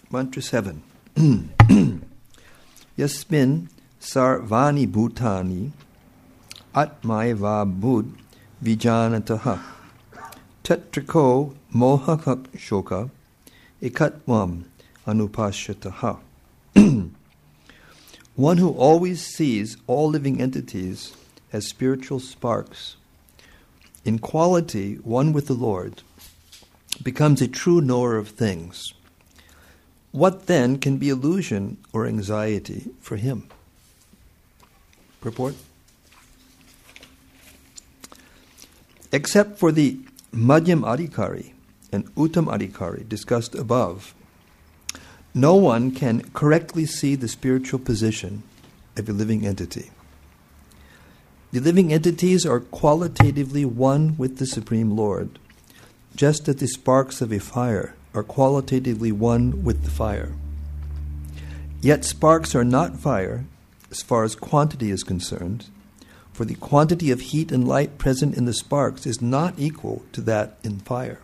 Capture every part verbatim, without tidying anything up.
Mantra seven. Yasmin sarvani bhutani atmaiva bud vijanataha tetriko mohakak shoka ekatvam anupashyataha. One who always sees all living entities as spiritual sparks, in quality one with the Lord, becomes a true knower of things. What then can be illusion or anxiety for him? Purport? Except for the Madhyam Adhikari and Uttam Adhikari discussed above, no one can correctly see the spiritual position of a living entity. The living entities are qualitatively one with the Supreme Lord, just as the sparks of a fire are qualitatively one with the fire. Yet sparks are not fire as far as quantity is concerned, for the quantity of heat and light present in the sparks is not equal to that in fire.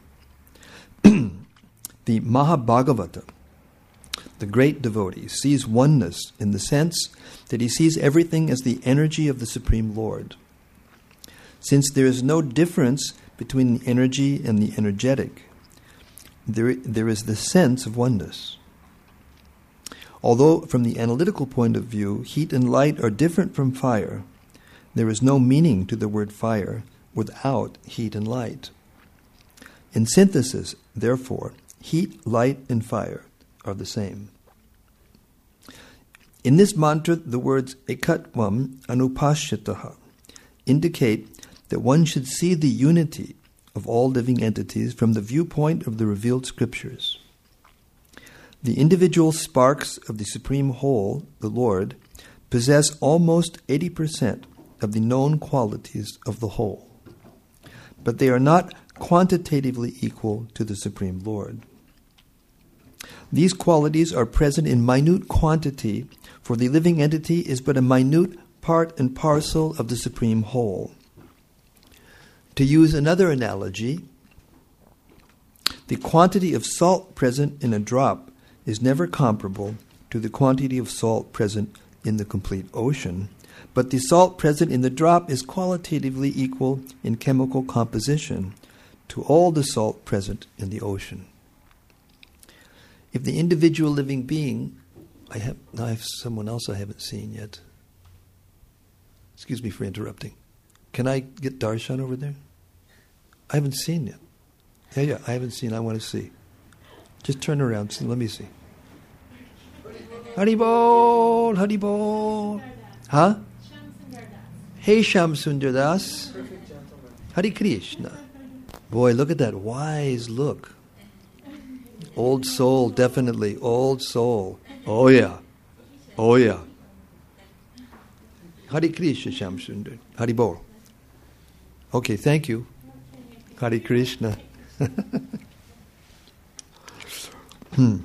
The Mahabhagavata, the great devotee, sees oneness in the sense that he sees everything as the energy of the Supreme Lord. Since there is no difference between the energy and the energetic, there, there is the sense of oneness. Although from the analytical point of view, heat and light are different from fire, there is no meaning to the word fire without heat and light. In synthesis, therefore, heat, light, and fire are the same. In this mantra, the words ekatvam anupashyataha indicate that one should see the unity of all living entities from the viewpoint of the revealed scriptures. The individual sparks of the Supreme Whole, the Lord, possess almost eighty percent of the known qualities of the whole, but they are not quantitatively equal to the Supreme Lord. These qualities are present in minute quantity, for the living entity is but a minute part and parcel of the Supreme Whole. To use another analogy, the quantity of salt present in a drop is never comparable to the quantity of salt present in the complete ocean, but the salt present in the drop is qualitatively equal in chemical composition to all the salt present in the ocean. If the individual living being, I have, I have someone else I haven't seen yet. Excuse me for interrupting. Can I get Darshan over there? I haven't seen yet. Yeah, yeah, I haven't seen. I want to see. Just turn around. See, let me see. Haribol, Haribol. Huh? Hey, Shamsundar Das. Hare Krishna. Boy, look at that wise look. Old soul, definitely. Old soul. Oh, yeah. Oh, yeah. Hare Krishna, Shamsundar. Haribol. Okay, thank you. Hare Krishna. hmm.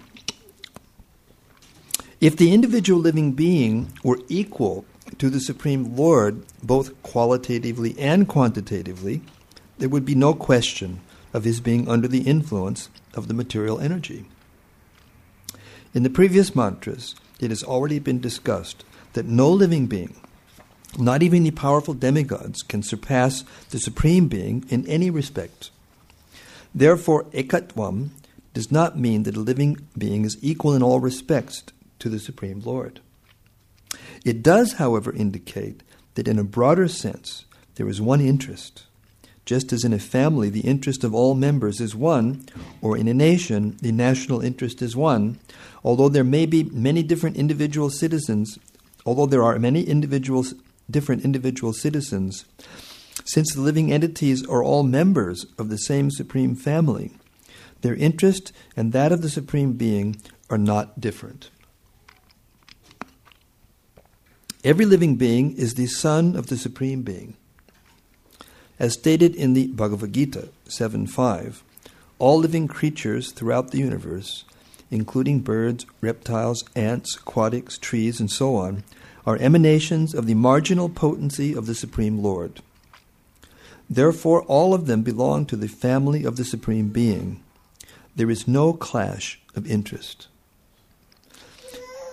If the individual living being were equal to the Supreme Lord, both qualitatively and quantitatively, there would be no question of his being under the influence of the material energy. In the previous mantras, it has already been discussed that no living being, not even the powerful demigods, can surpass the Supreme Being in any respect. Therefore, ekatvam does not mean that a living being is equal in all respects to the Supreme Lord. It does, however, indicate that in a broader sense, there is one interest. Just as in a family, the interest of all members is one, or in a nation, the national interest is one, although there may be many different individual citizens, although there are many individuals, different individual citizens, since the living entities are all members of the same Supreme Family, their interest and that of the Supreme Being are not different. Every living being is the son of the Supreme Being. As stated in the Bhagavad Gita seven five, all living creatures throughout the universe, including birds, reptiles, ants, aquatics, trees, and so on, are emanations of the marginal potency of the Supreme Lord. Therefore, all of them belong to the family of the Supreme Being. There is no clash of interest.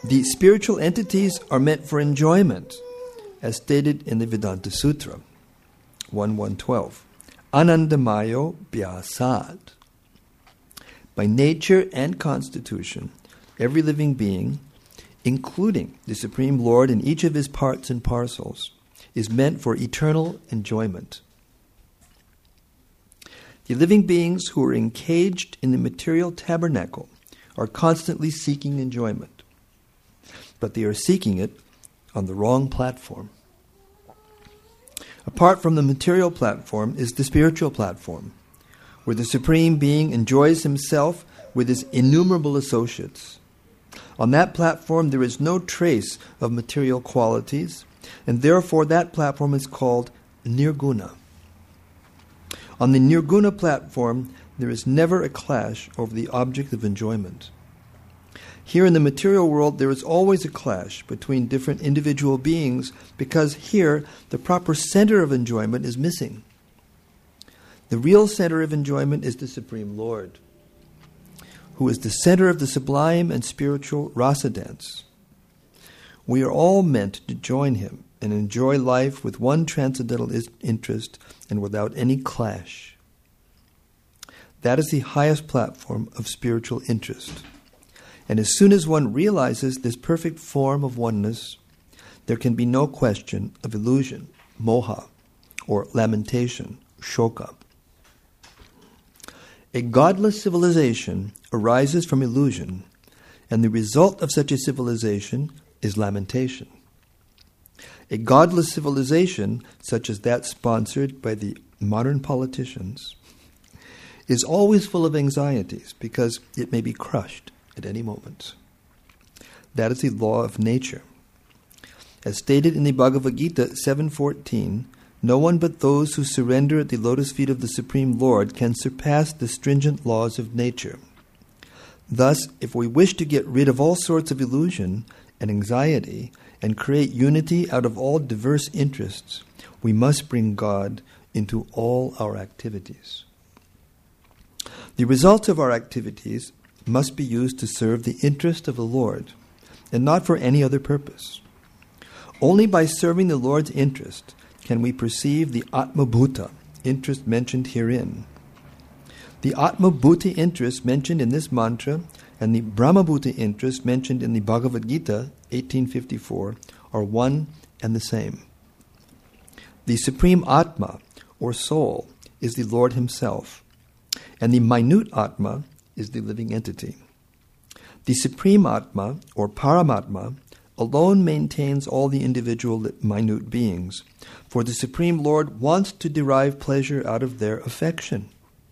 The spiritual entities are meant for enjoyment, as stated in the Vedanta Sutra, one one twelve. Anandamayo Vyasad. By nature and constitution, every living being, including the Supreme Lord in each of his parts and parcels, is meant for eternal enjoyment. The living beings who are encaged in the material tabernacle are constantly seeking enjoyment, but they are seeking it on the wrong platform. Apart from the material platform is the spiritual platform, where the Supreme Being enjoys himself with his innumerable associates. On that platform there is no trace of material qualities, and therefore that platform is called Nirguna. On the Nirguna platform there is never a clash over the object of enjoyment. Here in the material world there is always a clash between different individual beings because here the proper center of enjoyment is missing. The real center of enjoyment is the Supreme Lord, who is the center of the sublime and spiritual rasa dance. We are all meant to join him and enjoy life with one transcendental is- interest and without any clash. That is the highest platform of spiritual interest. And as soon as one realizes this perfect form of oneness, there can be no question of illusion, moha, or lamentation, shoka. A godless civilization arises from illusion, and the result of such a civilization is lamentation. A godless civilization, such as that sponsored by the modern politicians, is always full of anxieties because it may be crushed at any moment. That is the law of nature. As stated in the Bhagavad Gita seven fourteen, no one but those who surrender at the lotus feet of the Supreme Lord can surpass the stringent laws of nature. Thus, if we wish to get rid of all sorts of illusion and anxiety and create unity out of all diverse interests, we must bring God into all our activities. The results of our activities must be used to serve the interest of the Lord, and not for any other purpose. Only by serving the Lord's interest can we perceive the Atma-bhuta, interest mentioned herein. The Atma-bhuta interest mentioned in this mantra and the Brahma-bhuta interest mentioned in the Bhagavad Gita, eighteen fifty-four, are one and the same. The Supreme Atma, or soul, is the Lord himself, and the minute Atma is the living entity. The Supreme Atma, or Paramatma, alone maintains all the individual minute beings, for the Supreme Lord wants to derive pleasure out of their affection.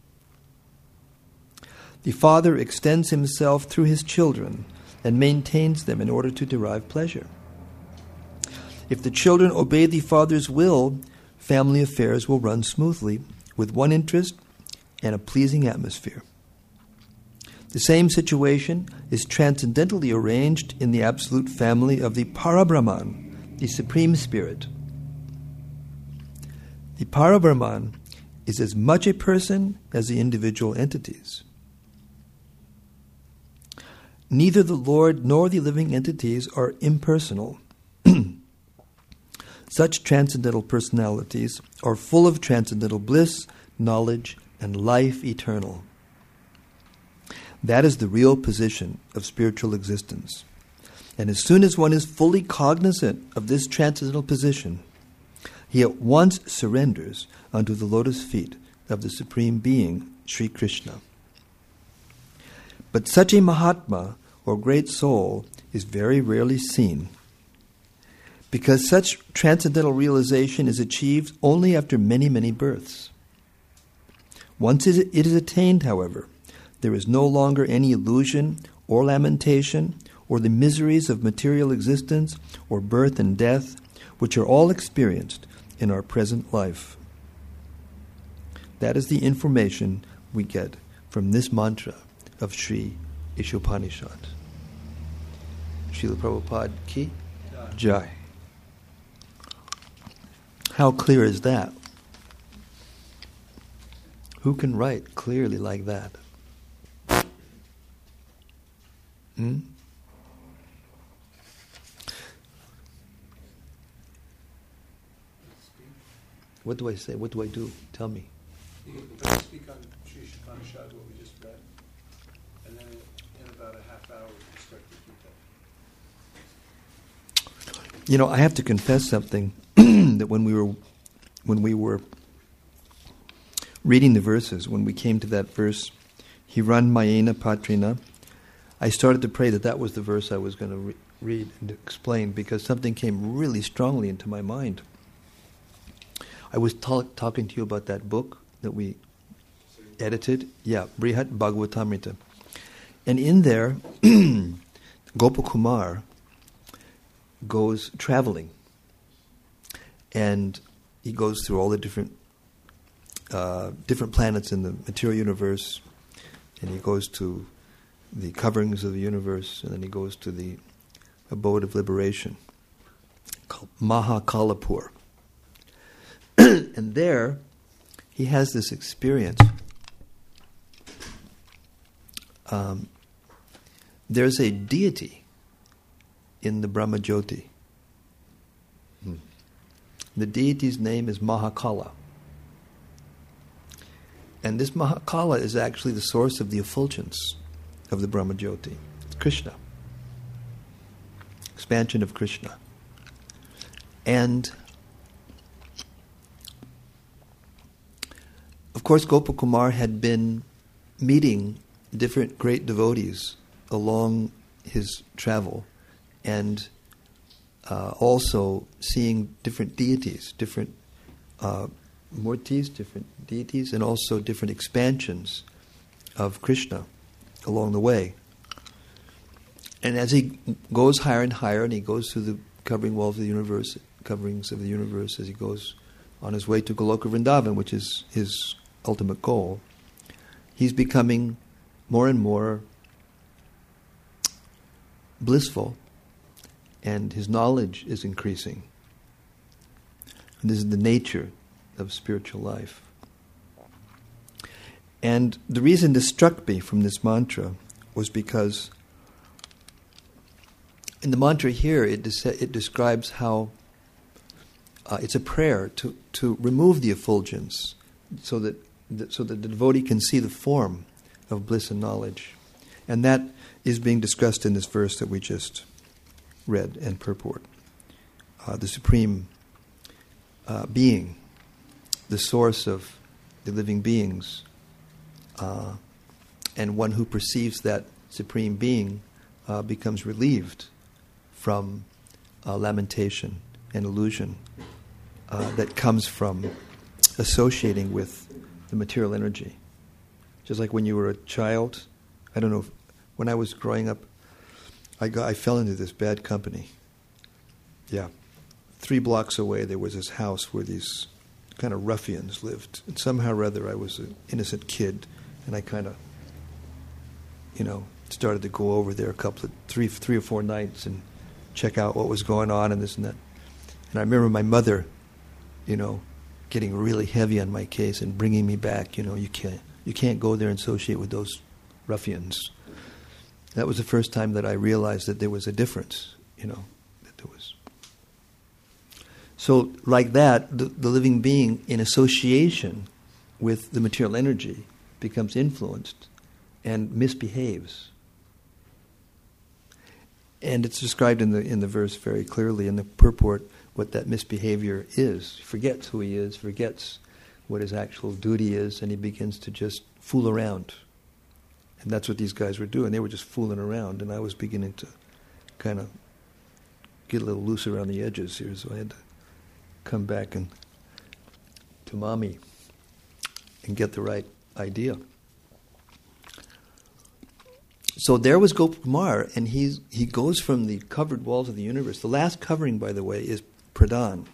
The Father extends himself through his children and maintains them in order to derive pleasure. If the children obey the Father's will, family affairs will run smoothly with one interest and a pleasing atmosphere. The same situation is transcendentally arranged in the absolute family of the Parabrahman, the Supreme Spirit. The Parabrahman is as much a person as the individual entities. Neither the Lord nor the living entities are impersonal. Such transcendental personalities are full of transcendental bliss, knowledge, and life eternal. That is the real position of spiritual existence. And as soon as one is fully cognizant of this transcendental position, he at once surrenders unto the lotus feet of the Supreme Being, Sri Krishna. But such a Mahatma, or great soul, is very rarely seen, because such transcendental realization is achieved only after many, many births. Once it is attained, however, there is no longer any illusion or lamentation or the miseries of material existence or birth and death, which are all experienced in our present life. That is the information we get from this mantra of Sri Ishopanishad. Srila Prabhupada ki jai. How clear is that? Who can write clearly like that? Hmm? What do I say? What do I do? Tell me. You can speak on Sri Upanishad, what we just read, and then in about a half hour we start to keep that. You know, I have to confess something that when we were when we were reading the verses, when we came to that verse, Hiran Mayena Patrina, I started to pray that that was the verse I was going to re- read and explain, because something came really strongly into my mind. I was talk, talking to you about that book that we edited. Yeah, Brihat Bhagavatamrita. And in there, Gopakumar goes traveling. And he goes through all the different uh, different planets in the material universe. And he goes to the coverings of the universe. And then he goes to the abode of liberation, called Mahakalapur. And there, he has this experience. Um, there's a deity in the Brahmajyoti. Hmm. The deity's name is Mahakala. And this Mahakala is actually the source of the effulgence of the Brahmajyoti. It's Krishna. Expansion of Krishna. And of course, Gopakumar had been meeting different great devotees along his travel, and uh, also seeing different deities, different uh, murtis, different deities, and also different expansions of Krishna along the way. And as he goes higher and higher, and he goes through the covering walls of the universe, coverings of the universe, as he goes on his way to Goloka Vrindavan, which is his ultimate goal, he's becoming more and more blissful, and his knowledge is increasing. And this is the nature of spiritual life. And the reason this struck me from this mantra was because in the mantra here, it, des- it describes how uh, it's a prayer to, to remove the effulgence so that so that the devotee can see the form of bliss and knowledge. And that is being discussed in this verse that we just read and purport. Uh, the Supreme uh, Being, the source of the living beings, uh, and one who perceives that Supreme Being uh, becomes relieved from uh, lamentation and illusion uh, that comes from associating with the material energy. Just like when you were a child, I don't know, if, when I was growing up, I got, I fell into this bad company. Yeah. Three blocks away there was this house where these kind of ruffians lived. And somehow or other I was an innocent kid, and I kind of, you know, started to go over there a couple of, three, three or four nights and check out what was going on and this and that. And I remember my mother, you know, getting really heavy on my case and bringing me back. You know, you can't you can't go there and associate with those ruffians. That was the first time that I realized that there was a difference. You know, that there was. So, like that, the, the living being in association with the material energy becomes influenced and misbehaves. And it's described in the in the verse very clearly in the purport what that misbehavior is. He forgets who he is, forgets what his actual duty is, and he begins to just fool around. And that's what these guys were doing. They were just fooling around, and I was beginning to kind of get a little loose around the edges here, so I had to come back and to mommy and get the right idea. So there was Gopakumar, and he's, he goes from the covered walls of the universe. The last covering, by the way, is Pradhan.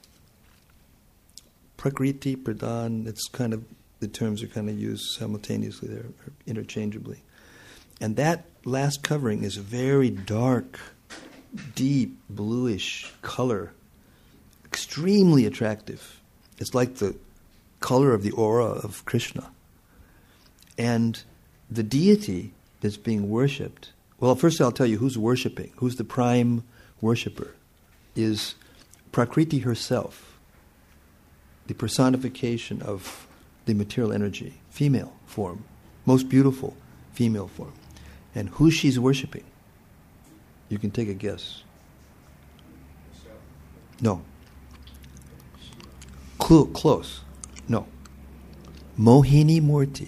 Prakriti, Pradhan, it's kind of, the terms are kind of used simultaneously there, or interchangeably. And that last covering is a very dark, deep, bluish color, extremely attractive. It's like the color of the aura of Krishna. And the deity that's being worshipped, well, first I'll tell you who's worshipping, who's the prime worshipper, is Prakriti herself. the personification of the material energy, female form, most beautiful female form. And who she's worshipping? You can take a guess. No. Clu- close. No. Mohini Murti.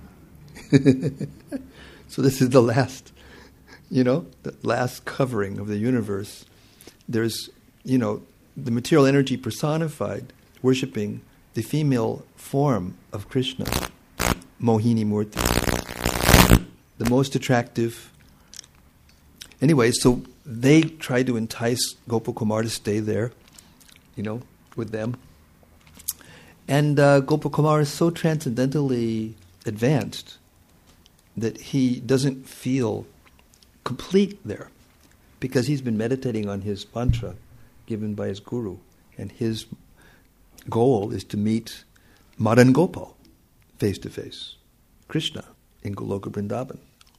So this is the last, you know, the last covering of the universe. There's, you know, the material energy personified, worshipping the female form of Krishna, Mohini Murti. The most attractive. Anyway, so they try to entice Gopakumar to stay there, you know, with them. And uh, Gopakumar is so transcendentally advanced that he doesn't feel complete there, because he's been meditating on his mantra given by his guru, and his goal is to meet Madan Gopal face to face, Krishna in Goloka Vrindavan.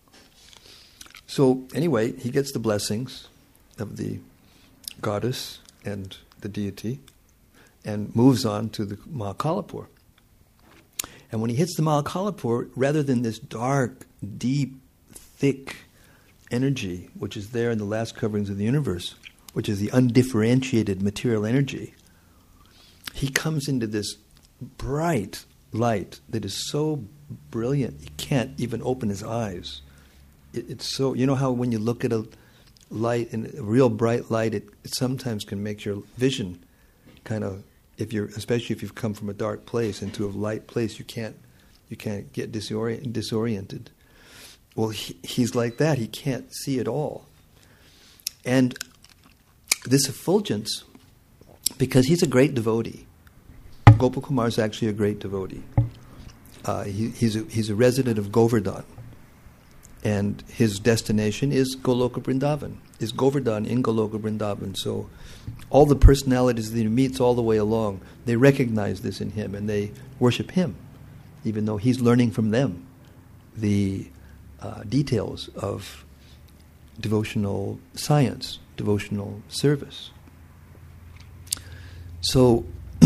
So anyway, he gets the blessings of the goddess and the deity and moves on to the Mahakalapur. And when he hits the Mahakalapur, rather than this dark, deep, thick energy, which is there in the last coverings of the universe, which is the undifferentiated material energy, he comes into this bright light that is so brilliant, he can't even open his eyes. It, it's so, you know how when you look at a light, and a real bright light, it, it sometimes can make your vision kind of, if you're, especially if you've come from a dark place into a light place, you can't, you can't get disorient, disoriented. Well, he, he's like that. He can't see at all. And this effulgence, because he's a great devotee. Gopakumar is actually a great devotee. Uh, he, he's a, he's a resident of Govardhan, and his destination is Goloka Vrindavan. Is Govardhan in Goloka Vrindavan? So, all the personalities that he meets all the way along, they recognize this in him, and they worship him, even though he's learning from them the uh, details of devotional science, devotional service. So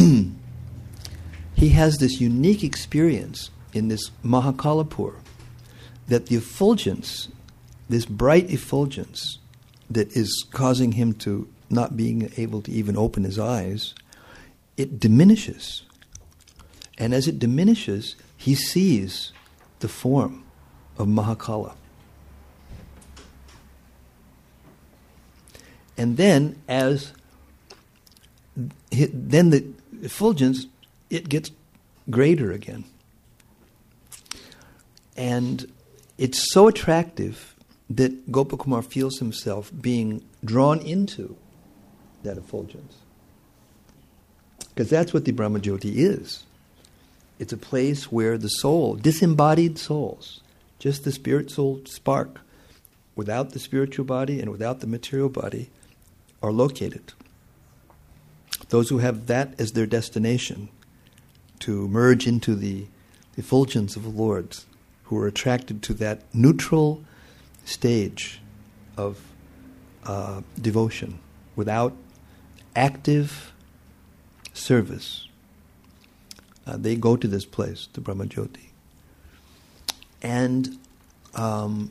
he has this unique experience in this Mahakalapur, that the effulgence, this bright effulgence that is causing him to not being able to even open his eyes, it diminishes. And as it diminishes, he sees the form of Mahakala. And then as then the effulgence, it gets greater again. And it's so attractive that Gopakumar feels himself being drawn into that effulgence. Because that's what the Brahmajyoti is. It's a place where the soul, disembodied souls, just the spirit soul spark, without the spiritual body and without the material body, are located. Those who have that as their destination, to merge into the effulgence of the Lord, who are attracted to that neutral stage of uh, devotion without active service. Uh, they go to this place, to Brahmajyoti. And um,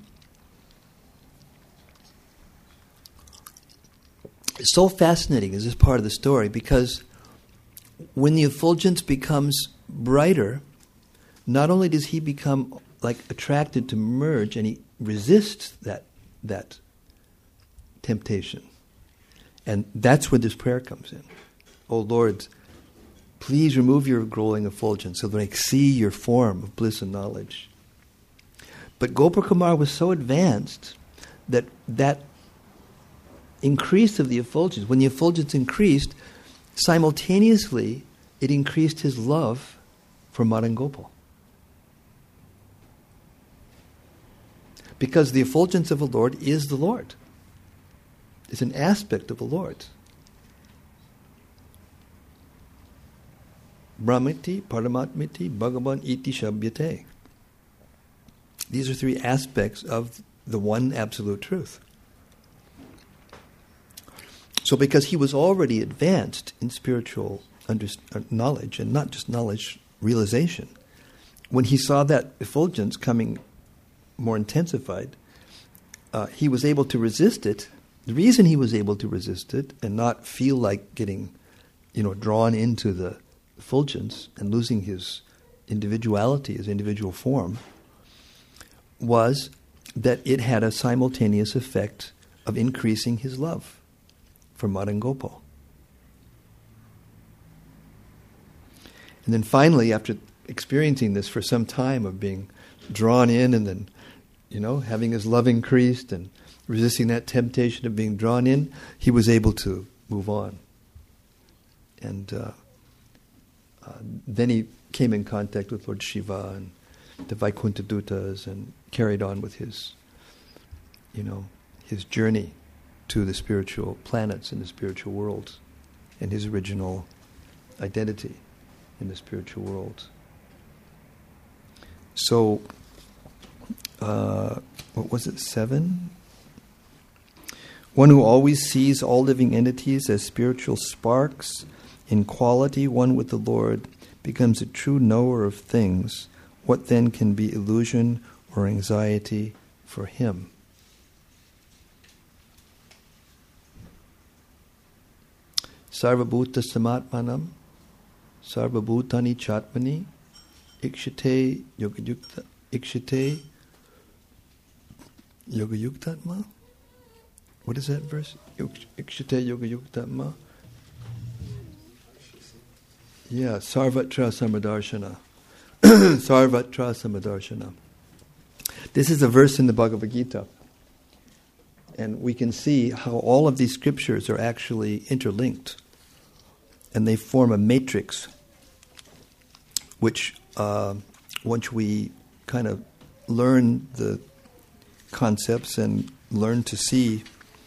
it's so fascinating is this part of the story, because when the effulgence becomes brighter, not only does he become like attracted to merge, and he resists that that temptation. And that's where this prayer comes in. Oh Lord, please remove your glowing effulgence so that I see your form of bliss and knowledge. But Gopakumar was so advanced that that increase of the effulgence, when the effulgence increased, simultaneously it increased his love for Madan Gopal. Because the effulgence of the Lord is the Lord. It's an aspect of the Lord. Brahmiti, Paramatmiti, Bhagavan iti Shabhyate. These are three aspects of the one absolute truth. So because he was already advanced in spiritual under, uh, knowledge, and not just knowledge, realization. When he saw that effulgence coming more intensified, uh, he was able to resist it. The reason he was able to resist it and not feel like getting, you know, drawn into the effulgence and losing his individuality, his individual form, was that it had a simultaneous effect of increasing his love for Madan Gopal. And then finally, after experiencing this for some time of being drawn in and then, you know, having his love increased and resisting that temptation of being drawn in, he was able to move on. And uh, uh, then he came in contact with Lord Shiva and the Vaikuntha Dutas and carried on with his, you know, his journey to the spiritual planets and the spiritual world and his original identity in the spiritual world. So, uh, what was it, seven? One who always sees all living entities as spiritual sparks in quality, one with the Lord, becomes a true knower of things. What then can be illusion or anxiety for him? Sarvabhuta samatmanam, sarvabhutani chatmani, ikshate yogayukta, ikshate yogayuktatma? What is that verse? Ikshate yogayuktatma? Yeah, sarvatra samadarshana. Sarvatra samadarshana. This is a verse in the Bhagavad Gita. And we can see how all of these scriptures are actually interlinked. And they form a matrix, which uh, once we kind of learn the concepts and learn to see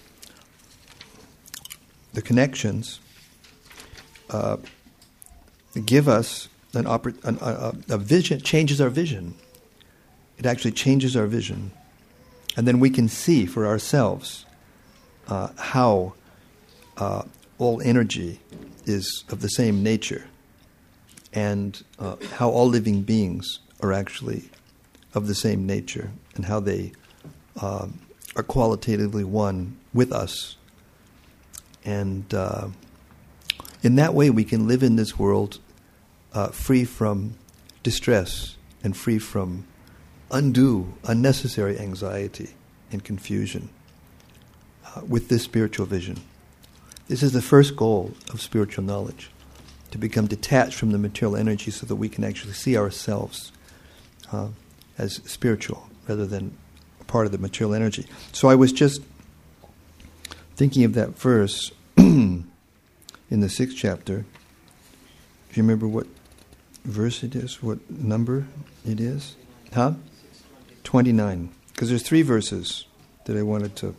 the connections, uh, give us an, oppor- an a, a vision, changes our vision. It actually changes our vision. And then we can see for ourselves uh, how uh, all energy is of the same nature, and uh, how all living beings are actually of the same nature, and how they uh, are qualitatively one with us. And uh, in that way we can live in this world uh, free from distress and free from undue, unnecessary anxiety and confusion uh, with this spiritual vision. This is the first goal of spiritual knowledge, to become detached from the material energy so that we can actually see ourselves uh, as spiritual rather than a part of the material energy. So I was just thinking of that verse in the sixth chapter. Do you remember what verse it is, what number it is? Huh? twenty-nine. Because there's three verses that I wanted to...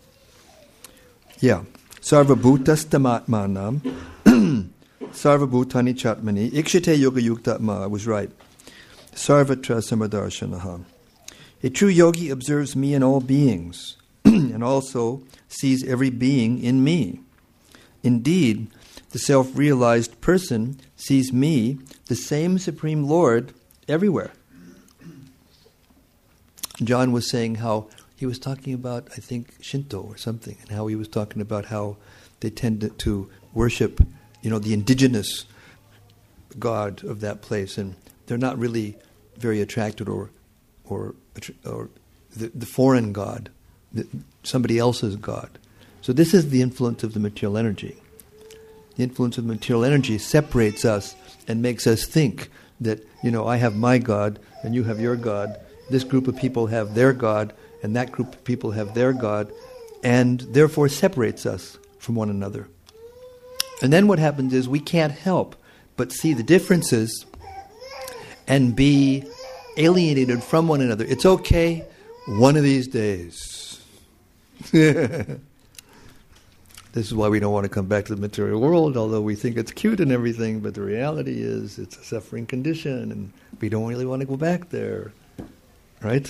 Yeah. Sarvabhutastamatmanam Sarvabhutani chatmani ikshate yoga yuktatma. I was right. Sarvatra samadarshanaha. A true yogi observes me in all beings and also sees every being in me. Indeed, the self-realized person sees me, the same Supreme Lord, everywhere. John was saying how he was talking about, I think, Shinto or something, and how he was talking about how they tend to worship, you know, the indigenous god of that place, and they're not really very attracted or or or the, the foreign god, the, somebody else's god. So this is the influence of the material energy. The influence of the material energy separates us and makes us think that, you know, I have my god and you have your god. This group of people have their god, and that group of people have their god, and therefore separates us from one another. And then what happens is we can't help but see the differences and be alienated from one another. It's okay one of these days. This is why we don't want to come back to the material world, although we think it's cute and everything, but the reality is it's a suffering condition, and we don't really want to go back there. Right?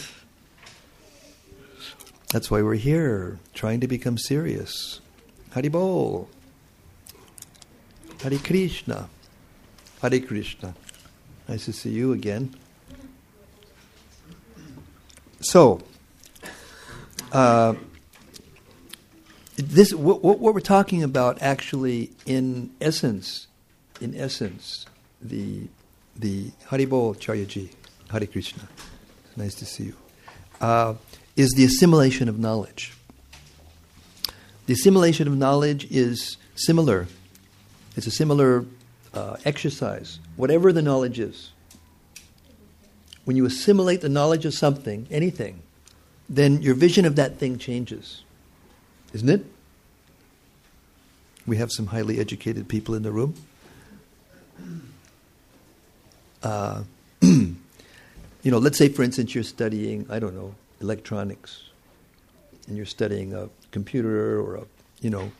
That's why we're here, trying to become serious. Hari Bol. Hari Krishna. Hare Krishna. Nice to see you again. So, uh, this what, what we're talking about actually, in essence, in essence, the the Haribol Charyaji, Hare Krishna. Nice to see you. Uh, is the assimilation of knowledge. The assimilation of knowledge is similar. It's a similar uh, exercise, whatever the knowledge is. When you assimilate the knowledge of something, anything, then your vision of that thing changes. Isn't it? We have some highly educated people in the room. Uh, you know, let's say, for instance, you're studying, I don't know, electronics, and you're studying a computer or a, you know,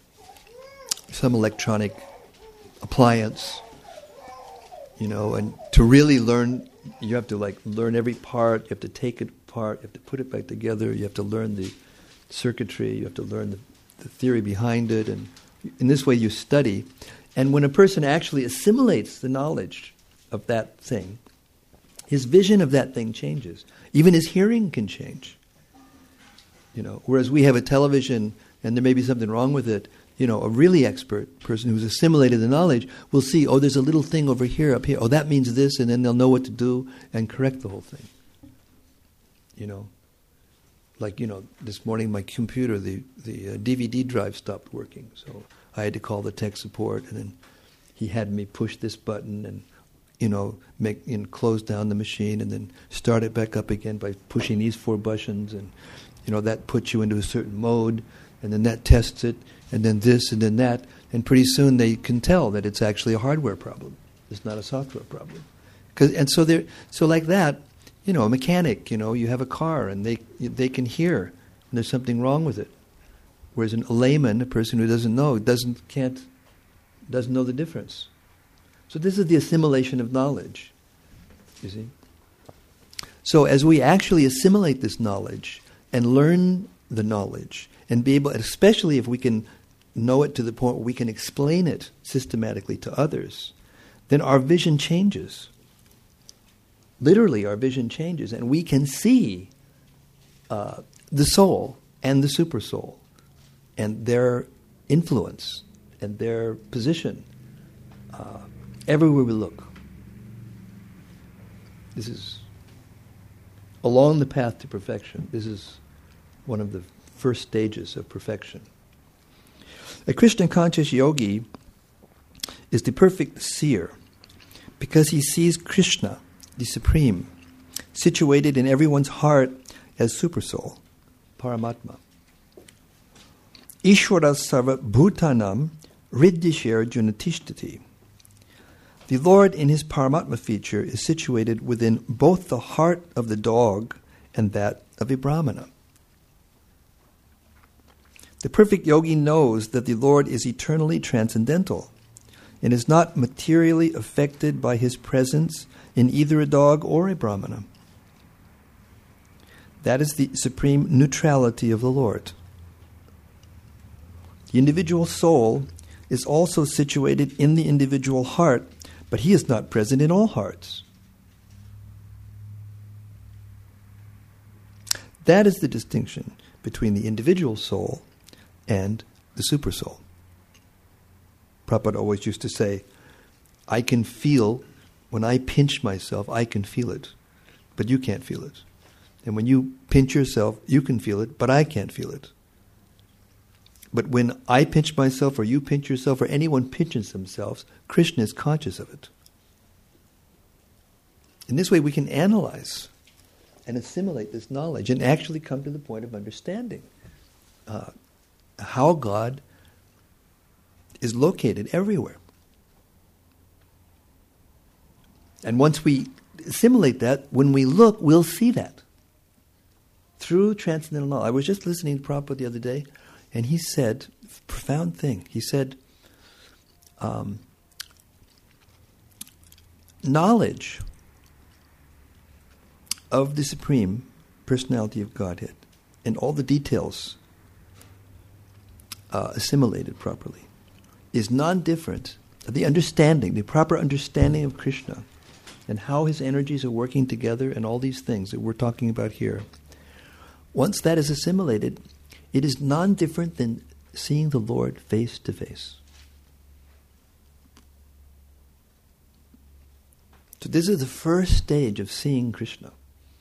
some electronic appliance, you know, and to really learn, you have to like learn every part, you have to take it apart, you have to put it back together, you have to learn the circuitry, you have to learn the, the theory behind it, and in this way you study. And when a person actually assimilates the knowledge of that thing, his vision of that thing changes. Even his hearing can change. You know, whereas we have a television and there may be something wrong with it, you know, a really expert person who's assimilated the knowledge will see, oh, there's a little thing over here, up here. Oh, that means this, and then they'll know what to do and correct the whole thing. You know, like, you know, this morning my computer, the, the uh, D V D drive stopped working. So I had to call the tech support, and then he had me push this button and, you know, make and close down the machine and then start it back up again by pushing these four buttons, and, you know, that puts you into a certain mode, and then that tests it, and then this, and then that, and pretty soon they can tell that it's actually a hardware problem. It's not a software problem. 'Cause, and so they're so like that, you know, a mechanic, you know, you have a car, and they they can hear when there's something wrong with it. Whereas an, a layman, a person who doesn't know, doesn't can't doesn't know the difference. So this is the assimilation of knowledge, you see. So as we actually assimilate this knowledge and learn the knowledge and be able, especially if we can know it to the point where we can explain it systematically to others, then our vision changes. Literally, our vision changes, and we can see uh, the soul and the super soul and their influence and their position uh, everywhere we look. This is along the path to perfection. This is one of the first stages of perfection. A Krishna conscious yogi is the perfect seer because he sees Krishna, the Supreme, situated in everyone's heart as Supersoul, Paramatma. Ishvara sarva bhutanam riddhishir junatishtati. The Lord in his Paramatma feature is situated within both the heart of the dog and that of a Brahmana. The perfect yogi knows that the Lord is eternally transcendental and is not materially affected by his presence in either a dog or a Brahmana. That is the supreme neutrality of the Lord. The individual soul is also situated in the individual heart, but he is not present in all hearts. That is the distinction between the individual soul and the supersoul. Prabhupada always used to say, I can feel, when I pinch myself, I can feel it, but you can't feel it. And when you pinch yourself, you can feel it, but I can't feel it. But when I pinch myself, or you pinch yourself, or anyone pinches themselves, Krishna is conscious of it. In this way, we can analyze and assimilate this knowledge and actually come to the point of understanding uh, how God is located everywhere. And once we assimilate that, when we look, we'll see that through transcendental knowledge. I was just listening to Prabhupada the other day, and he said a profound thing. He said, um, knowledge of the Supreme Personality of Godhead and all the details uh, assimilated properly is non-different the understanding, the proper understanding of Krishna and how his energies are working together and all these things that we're talking about here, once that is assimilated, it is non-different than seeing the Lord face to face. So this is the first stage of seeing Krishna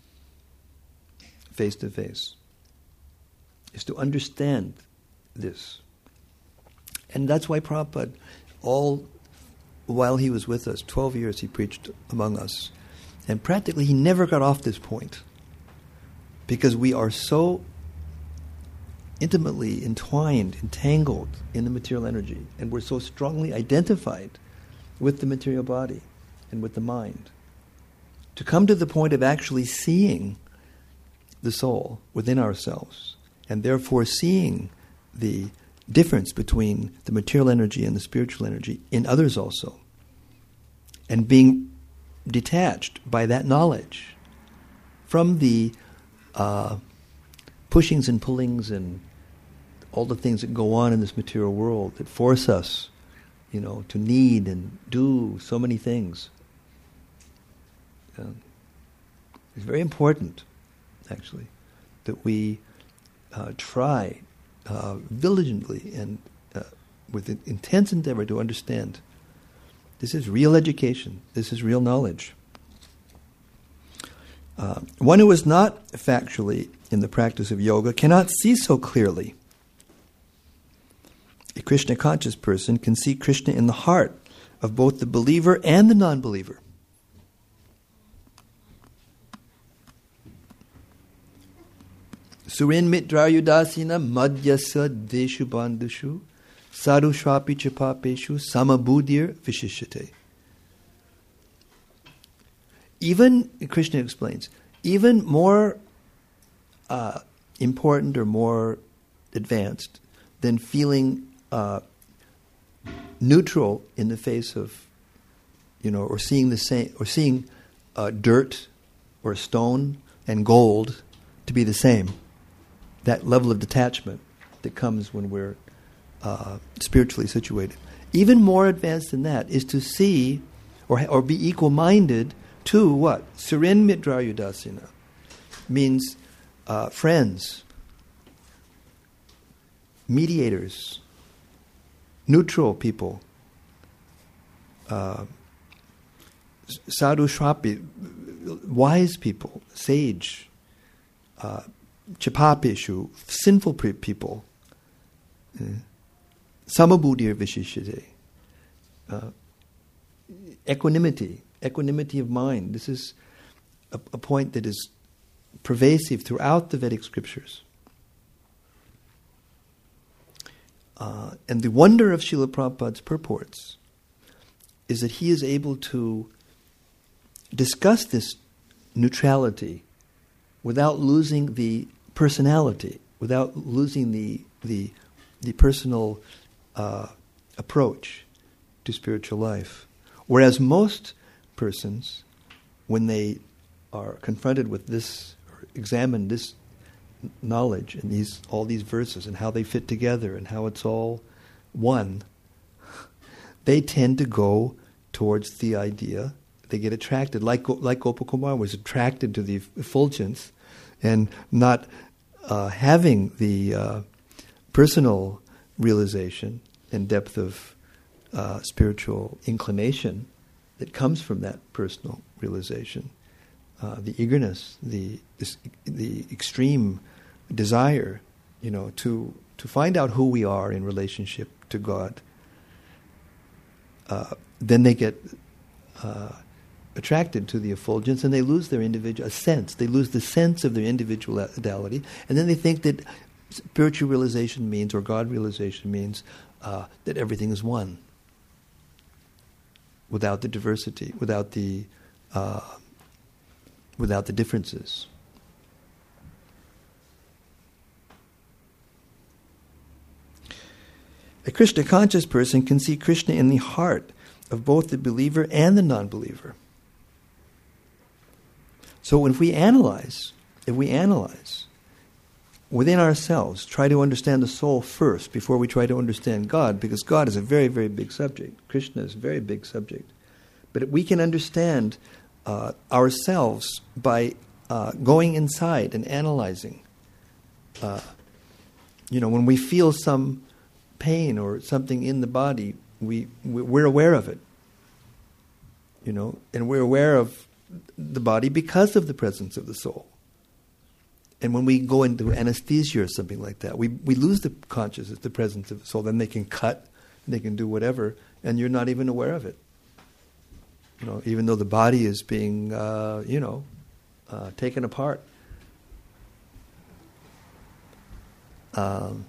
face to face, is to understand this. And that's why Prabhupada, all while he was with us, twelve years he preached among us, and practically he never got off this point, because we are so intimately entwined, entangled in the material energy, and we're so strongly identified with the material body and with the mind. To come to the point of actually seeing the soul within ourselves, and therefore seeing the difference between the material energy and the spiritual energy in others also, and being detached by that knowledge from the uh, pushings and pullings and all the things that go on in this material world that force us, you know, to need and do so many things. Uh, it's very important, actually, that we uh, try uh, diligently and uh, with intense endeavor to understand. This is real education. This is real knowledge. Uh, one who is not factually in the practice of yoga cannot see so clearly. A Krishna conscious person can see Krishna in the heart of both the believer and the non-believer. Surin mitrayudasina madhyasa deshu bandushu sadhu shrapi chapapeshu samabuddhir vishishyate. Even, Krishna explains, even more uh, important or more advanced than feeling uh, neutral in the face of, you know, or seeing the same, or seeing uh, dirt or stone and gold to be the same. That level of detachment that comes when we're uh, spiritually situated. Even more advanced than that is to see or or be equal-minded to what? Surin mitrayudasina means uh, friends, mediators, neutral people, uh, sadhu shrapi, wise people, sage, uh, chapapeshu, sinful people, uh, samabuddhir vishishyate, uh, equanimity, equanimity of mind. This is a, a point that is pervasive throughout the Vedic scriptures. Uh, and the wonder of Srila Prabhupada's purports is that he is able to discuss this neutrality without losing the personality, without losing the the, the personal uh, approach to spiritual life. Whereas most persons, when they are confronted with this, or examine this knowledge and these all these verses and how they fit together and how it's all one, they tend to go towards the idea. They get attracted, like like Gopakumar was attracted to the effulgence, and not uh, having the uh, personal realization and depth of uh, spiritual inclination that comes from that personal realization, uh, the eagerness, the this, the extreme desire, you know, to to find out who we are in relationship to God. Uh, then they get uh, attracted to the effulgence, and they lose their individual sense. They lose the sense of their individuality, and then they think that spiritual realization means, or God realization means, uh, that everything is one, without the diversity, without the uh, without the differences. A Krishna conscious person can see Krishna in the heart of both the believer and the non-believer. So if we analyze, if we analyze within ourselves, try to understand the soul first before we try to understand God, because God is a very, very big subject. Krishna is a very big subject. But we can understand uh, ourselves by uh, going inside and analyzing. Uh, you know, when we feel some pain or something in the body, we, we're aware of it. You know, and we're aware of the body because of the presence of the soul. And when we go into anesthesia or something like that, we, we lose the consciousness, the presence of the soul. Then they can cut, they can do whatever, and you're not even aware of it. You know, even though the body is being, uh, you know, uh, taken apart. Um,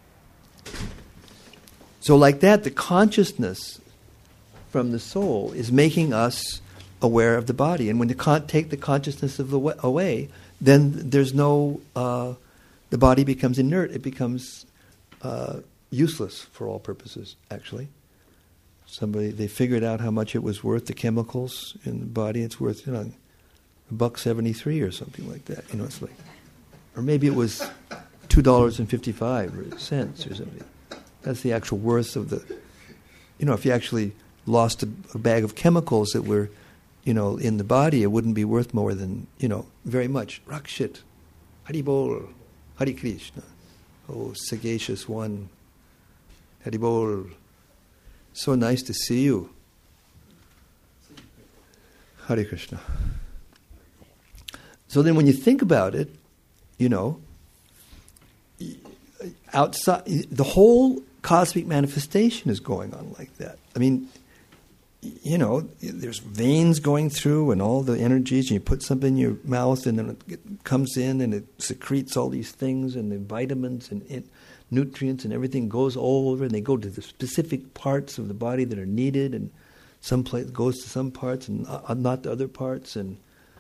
so like that, the consciousness from the soul is making us aware of the body. And when you can't take the consciousness of the w- away, then there's no, uh, the body becomes inert. It becomes uh, useless for all purposes, actually. Somebody, they figured out how much it was worth, the chemicals in the body. It's worth, you know, a buck seventy-three or something like that. You know, it's like, or maybe it was two dollars and fifty-five cents or something. That's the actual worth of the, you know, if you actually lost a, a bag of chemicals that were, you know, in the body, it wouldn't be worth more than, you know, very much. Rakshit, Haribol, Hare Krishna. Oh, sagacious one. Haribol. So nice to see you. Hare Krishna. So then when you think about it, you know, outside, the whole cosmic manifestation is going on like that. I mean, you know, there's veins going through and all the energies, and you put something in your mouth and then it comes in and it secretes all these things and the vitamins and it, nutrients and everything goes all over, and they go to the specific parts of the body that are needed, and some place goes to some parts and uh, not to other parts, and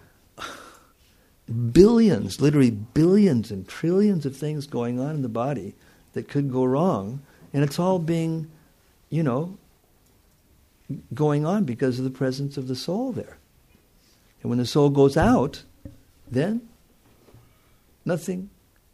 billions, literally billions and trillions of things going on in the body that could go wrong, and it's all being, you know, going on because of the presence of the soul there. And when the soul goes out, then nothing.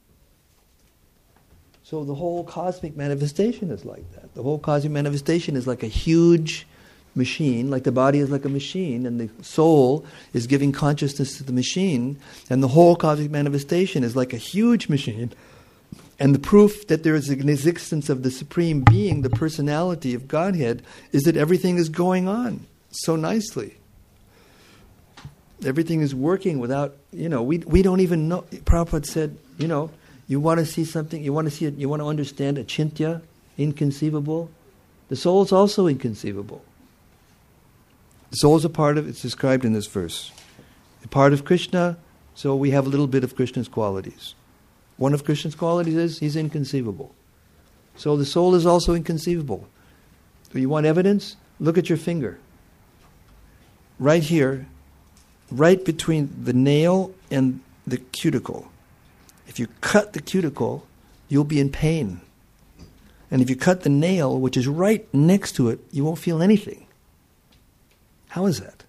So the whole cosmic manifestation is like that. The whole cosmic manifestation is like a huge machine, like the body is like a machine, and the soul is giving consciousness to the machine, and the whole cosmic manifestation is like a huge machine. And the proof that there is an existence of the Supreme Being, the personality of Godhead, is that everything is going on so nicely. Everything is working without, you know, we we don't even know. Prabhupada said, you know, you want to see something, you want to see it, you want to understand achintya, inconceivable. The soul is also inconceivable. The soul is a part of, it's described in this verse. A part of Krishna, so we have a little bit of Krishna's qualities. One of Krishna's qualities is he's inconceivable. So the soul is also inconceivable. Do you want evidence? Look at your finger. Right here, right between the nail and the cuticle. If you cut the cuticle, you'll be in pain. And if you cut the nail, which is right next to it, you won't feel anything. How is that?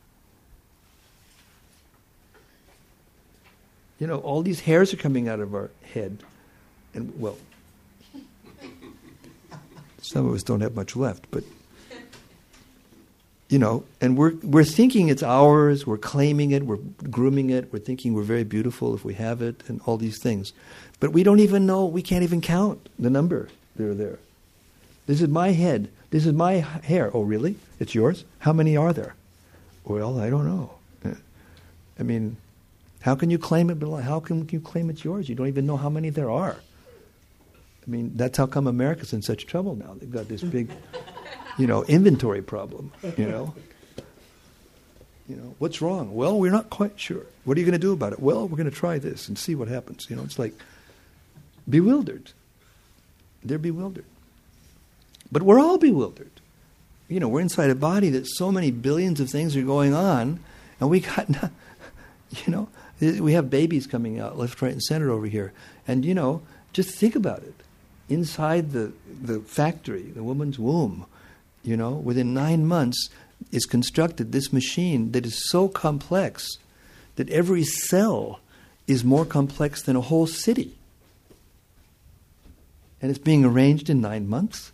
You know, all these hairs are coming out of our head. And, well, some of us don't have much left, but, you know, and we're we're thinking it's ours, we're claiming it, we're grooming it, we're thinking we're very beautiful if we have it, and all these things. But we don't even know, we can't even count the number that are there. This is my head. This is my hair. Oh, really? It's yours? How many are there? Well, I don't know. I mean, how can you claim it? How can you claim it's yours? You don't even know how many there are. I mean, that's how come America's in such trouble now. They've got this big, you know, inventory problem, you know. You know, what's wrong? Well, we're not quite sure. What are you going to do about it? Well, we're going to try this and see what happens. You know, it's like bewildered. They're bewildered. But we're all bewildered. You know, we're inside a body that so many billions of things are going on, and we got, you know, we have babies coming out left, right, and center over here. And, you know, just think about it. Inside the, the factory, the woman's womb, you know, within nine months is constructed this machine that is so complex that every cell is more complex than a whole city. and it's being arranged in nine months.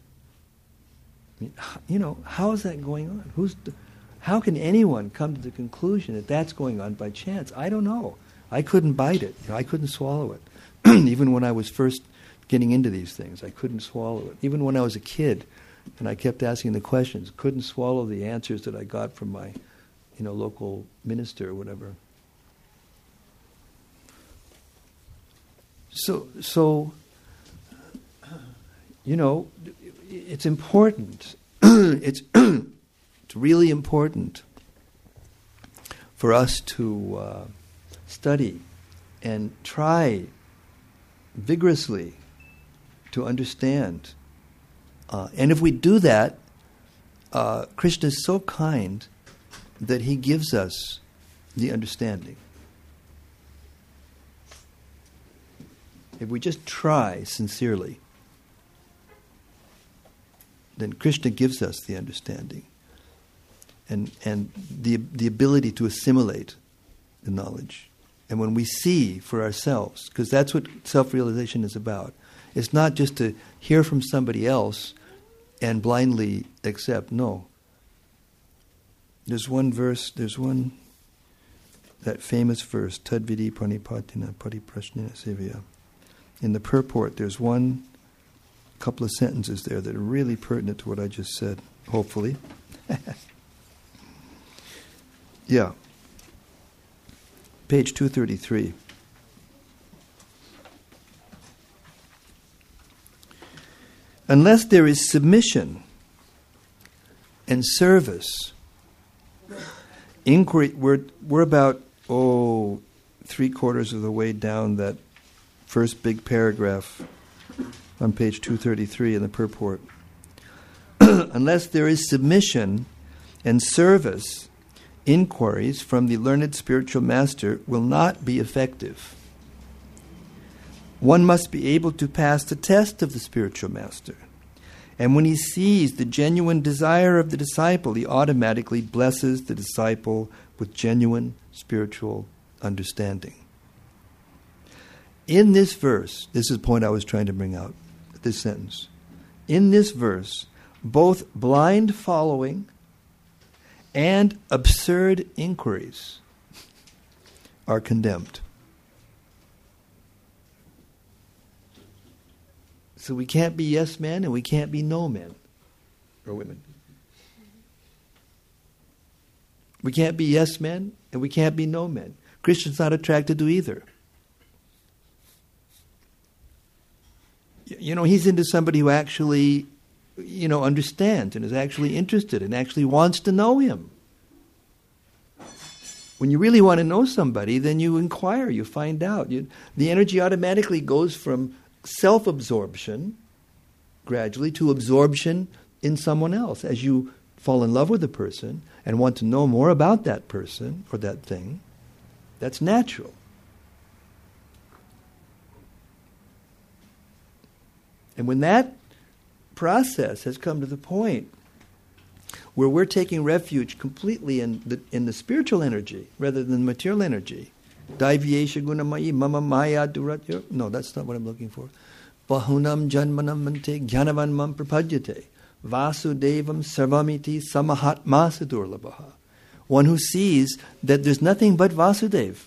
I mean, you know, how is that going on? Who's, the, how can anyone come to the conclusion that that's going on by chance? I don't know. I couldn't bite it. You know, I couldn't swallow it. Even when I was first getting into these things, I couldn't swallow it. Even when I was a kid, and I kept asking the questions, couldn't swallow the answers that I got from my, you know, local minister or whatever. So, so, you know, it's important. it's it's really important for us to uh, study and try vigorously to understand. Uh, and if we do that, uh, Krishna is so kind that he gives us the understanding. If we just try sincerely, then Krishna gives us the understanding and and the the ability to assimilate the knowledge. And when we see for ourselves, because that's what self-realization is about, it's not just to hear from somebody else and blindly accept. No. There's one verse, there's one, that famous verse, Tadvidi Pranipatina Pariprashnina Sevya. In the purport, there's one couple of sentences there that are really pertinent to what I just said, hopefully. Yeah. Page two thirty-three. Unless there is submission and service, inquiry, we're, we're about, oh, three quarters of the way down that first big paragraph on page two thirty-three in the purport. Unless there is submission and service, inquiries from the learned spiritual master will not be effective. One must be able to pass the test of the spiritual master. And when he sees the genuine desire of the disciple, he automatically blesses the disciple with genuine spiritual understanding. In this verse, this is the point I was trying to bring out, this sentence. In this verse, both blind following and absurd inquiries are condemned. So we can't be yes men and we can't be no men or women. We can't be yes men and we can't be no men. Krishna's not attracted to either. You know, he's into somebody who actually, you know, understands and is actually interested and actually wants to know him. When you really want to know somebody, then you inquire, you find out. You, the energy automatically goes from self-absorption, gradually, to absorption in someone else. As you fall in love with a person and want to know more about that person or that thing, that's natural. And when that process has come to the point where we're taking refuge completely in the in the spiritual energy rather than the material energy, Daiviyesha gunamayi mama maya duratyo. No, that's not what I'm looking for. Bahunam janmanam mante jnanavan mam prapadyate vasudevam sarvamiti samahatmasa durlabhaha. One who sees that there's nothing but Vasudev.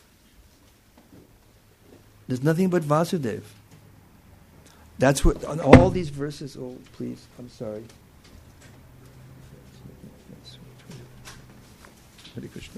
There's nothing but Vasudev. That's what, on all these verses, oh, please, I'm sorry. Hare Krishna.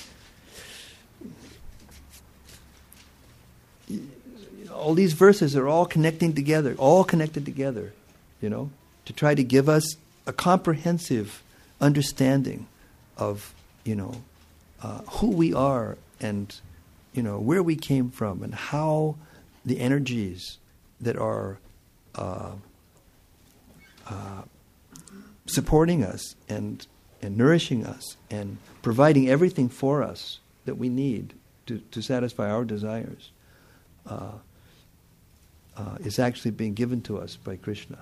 All these verses are all connecting together, all connected together, you know, to try to give us a comprehensive understanding of, you know, uh, who we are and, you know, where we came from and how the energies that are uh, uh, supporting us and and nourishing us and providing everything for us that we need to, to satisfy our desires uh, uh, is actually being given to us by Krishna.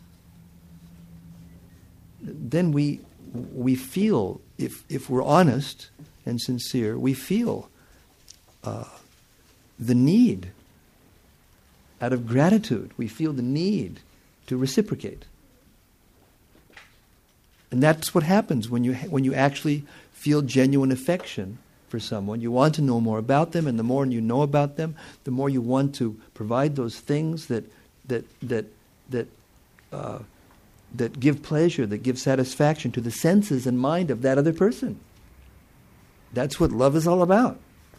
Then we we feel, if if we're honest and sincere, we feel uh, the need out of gratitude, we feel the need to reciprocate. And that's what happens when you when you actually feel genuine affection for someone. You want to know more about them, and the more you know about them, the more you want to provide those things that that that that uh, that give pleasure, that give satisfaction to the senses and mind of that other person. That's what love is all about.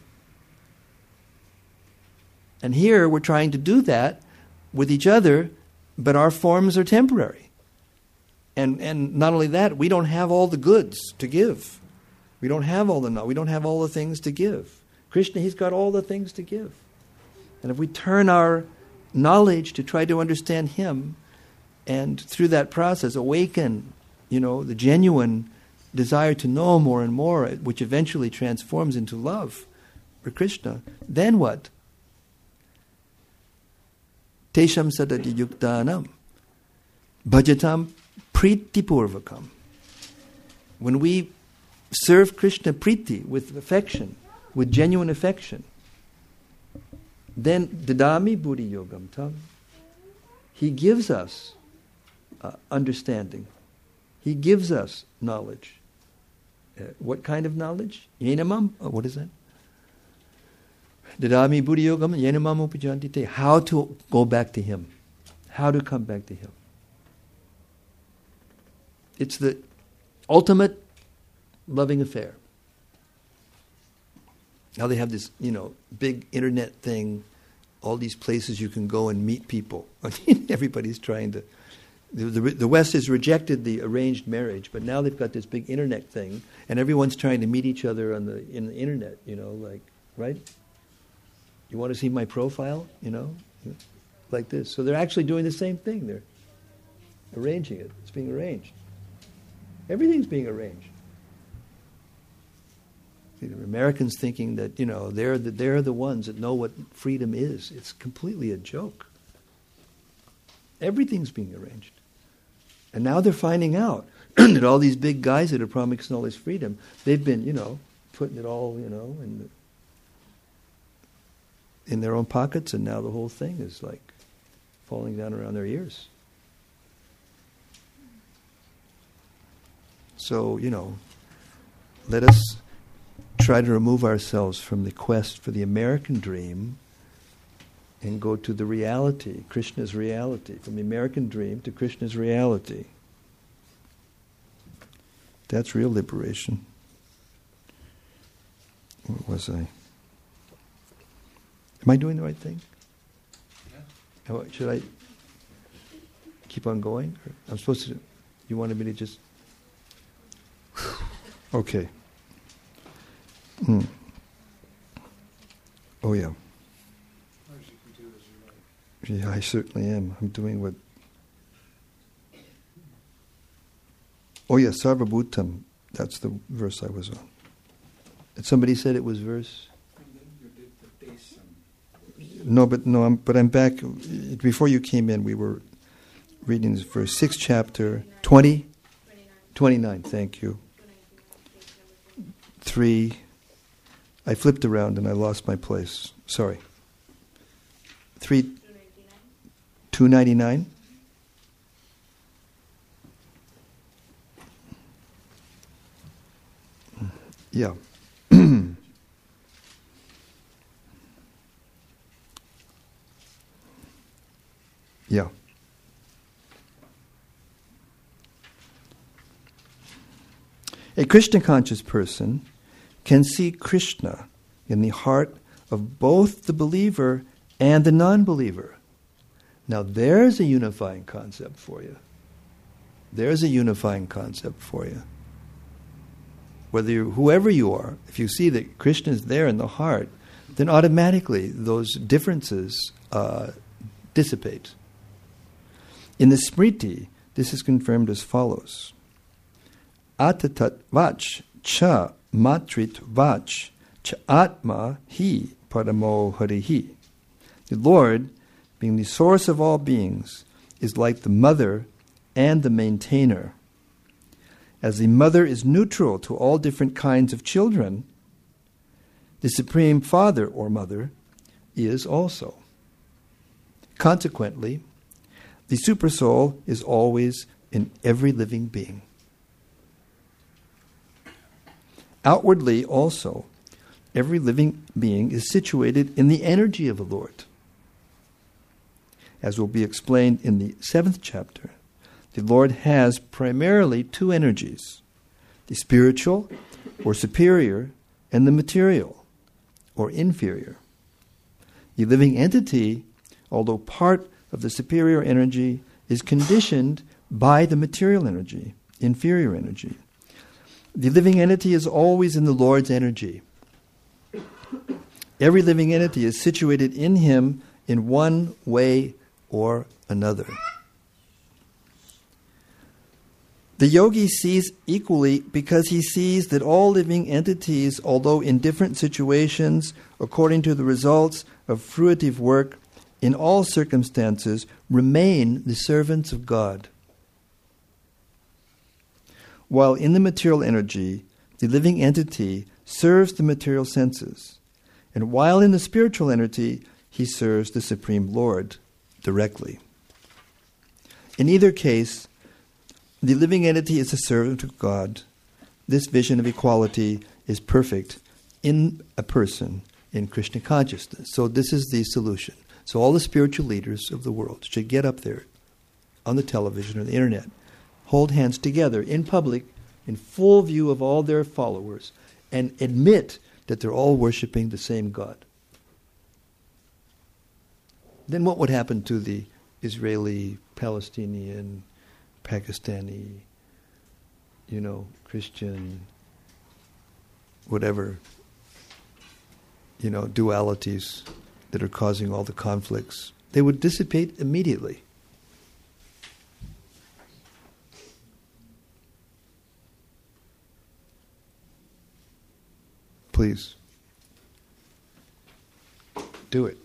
And here we're trying to do that with each other, but our forms are temporary. And and not only that, we don't have all the goods to give. We don't have all the we don't have all the things to give. Krishna, he's got all the things to give. And if we turn our knowledge to try to understand him, and through that process awaken, you know, the genuine desire to know more and more, which eventually transforms into love for Krishna, then what? Tesham sadati yuktanam bhajatam pritipurvakam. When we serve Krishna priti, with affection, with genuine affection, then dadami buddhi yogam tam. He gives us uh, understanding. He gives us knowledge. Uh, what kind of knowledge? Yenamam? Oh, what is that? Dadami buddhi yogam yenamam upajantite. How to go back to him. How to come back to him. It's the ultimate loving affair. Now they have this, you know, big internet thing, all these places you can go and meet people. Everybody's trying to... The, the, the West has rejected the arranged marriage, but now they've got this big internet thing, and everyone's trying to meet each other on the in the internet, you know, like, right? You want to see my profile, you know? Like this. So they're actually doing the same thing. They're arranging it. It's being arranged. Everything's being arranged. The Americans thinking that, you know, they're the, they're the ones that know what freedom is. It's completely a joke. Everything's being arranged. And now they're finding out that all these big guys that are promising all this freedom, they've been, you know, putting it all, you know, in, the, in their own pockets, and now the whole thing is like falling down around their ears. So, you know, let us try to remove ourselves from the quest for the American dream and go to the reality, Krishna's reality, from the American dream to Krishna's reality. That's real liberation. What was I? Am I doing the right thing? Yeah. Oh, should I keep on going? Or I'm supposed to, you wanted me to just... Okay. Mm. Oh, yeah. Yeah, I certainly am. I'm doing what... Oh, yeah, Sarvabhutam. That's the verse I was on. And somebody said it was verse... No, but no, I'm, but I'm back. Before you came in, we were reading this verse, sixth chapter, twenty? twenty-nine, thank you. Three. I flipped around and I lost my place. Sorry. Three. two ninety-nine. Yeah. Yeah. A Krishna-conscious person can see Krishna in the heart of both the believer and the non-believer. Now there's a unifying concept for you. There's a unifying concept for you. Whether you, whoever you are, if you see that Krishna is there in the heart, then automatically those differences uh, dissipate. In the Smriti, this is confirmed as follows. Atatat vach cha matrit vach cha atma hi paramo harihi. The Lord, being the source of all beings, is like the mother and the maintainer. As the mother is neutral to all different kinds of children, the Supreme Father or Mother is also. Consequently, the Supersoul is always in every living being. Outwardly also, every living being is situated in the energy of the Lord. As will be explained in the seventh chapter, the Lord has primarily two energies, the spiritual, or superior, and the material, or inferior. The living entity, although part of the superior energy, is conditioned by the material energy, inferior energy. The living entity is always in the Lord's energy. Every living entity is situated in Him in one way or another. The yogi sees equally because he sees that all living entities, although in different situations, according to the results of fruitive work, in all circumstances, remain the servants of God. While in the material energy, the living entity serves the material senses, and while in the spiritual entity, he serves the Supreme Lord directly. In either case, the living entity is a servant of God. This vision of equality is perfect in a person in Krishna consciousness. So this is the solution. So all the spiritual leaders of the world should get up there on the television or the internet, hold hands together in public, in full view of all their followers, and admit that they're all worshiping the same God. Then what would happen to the Israeli, Palestinian, Pakistani, you know, Christian, whatever, you know, dualities that are causing all the conflicts? They would dissipate immediately. Please. Do it.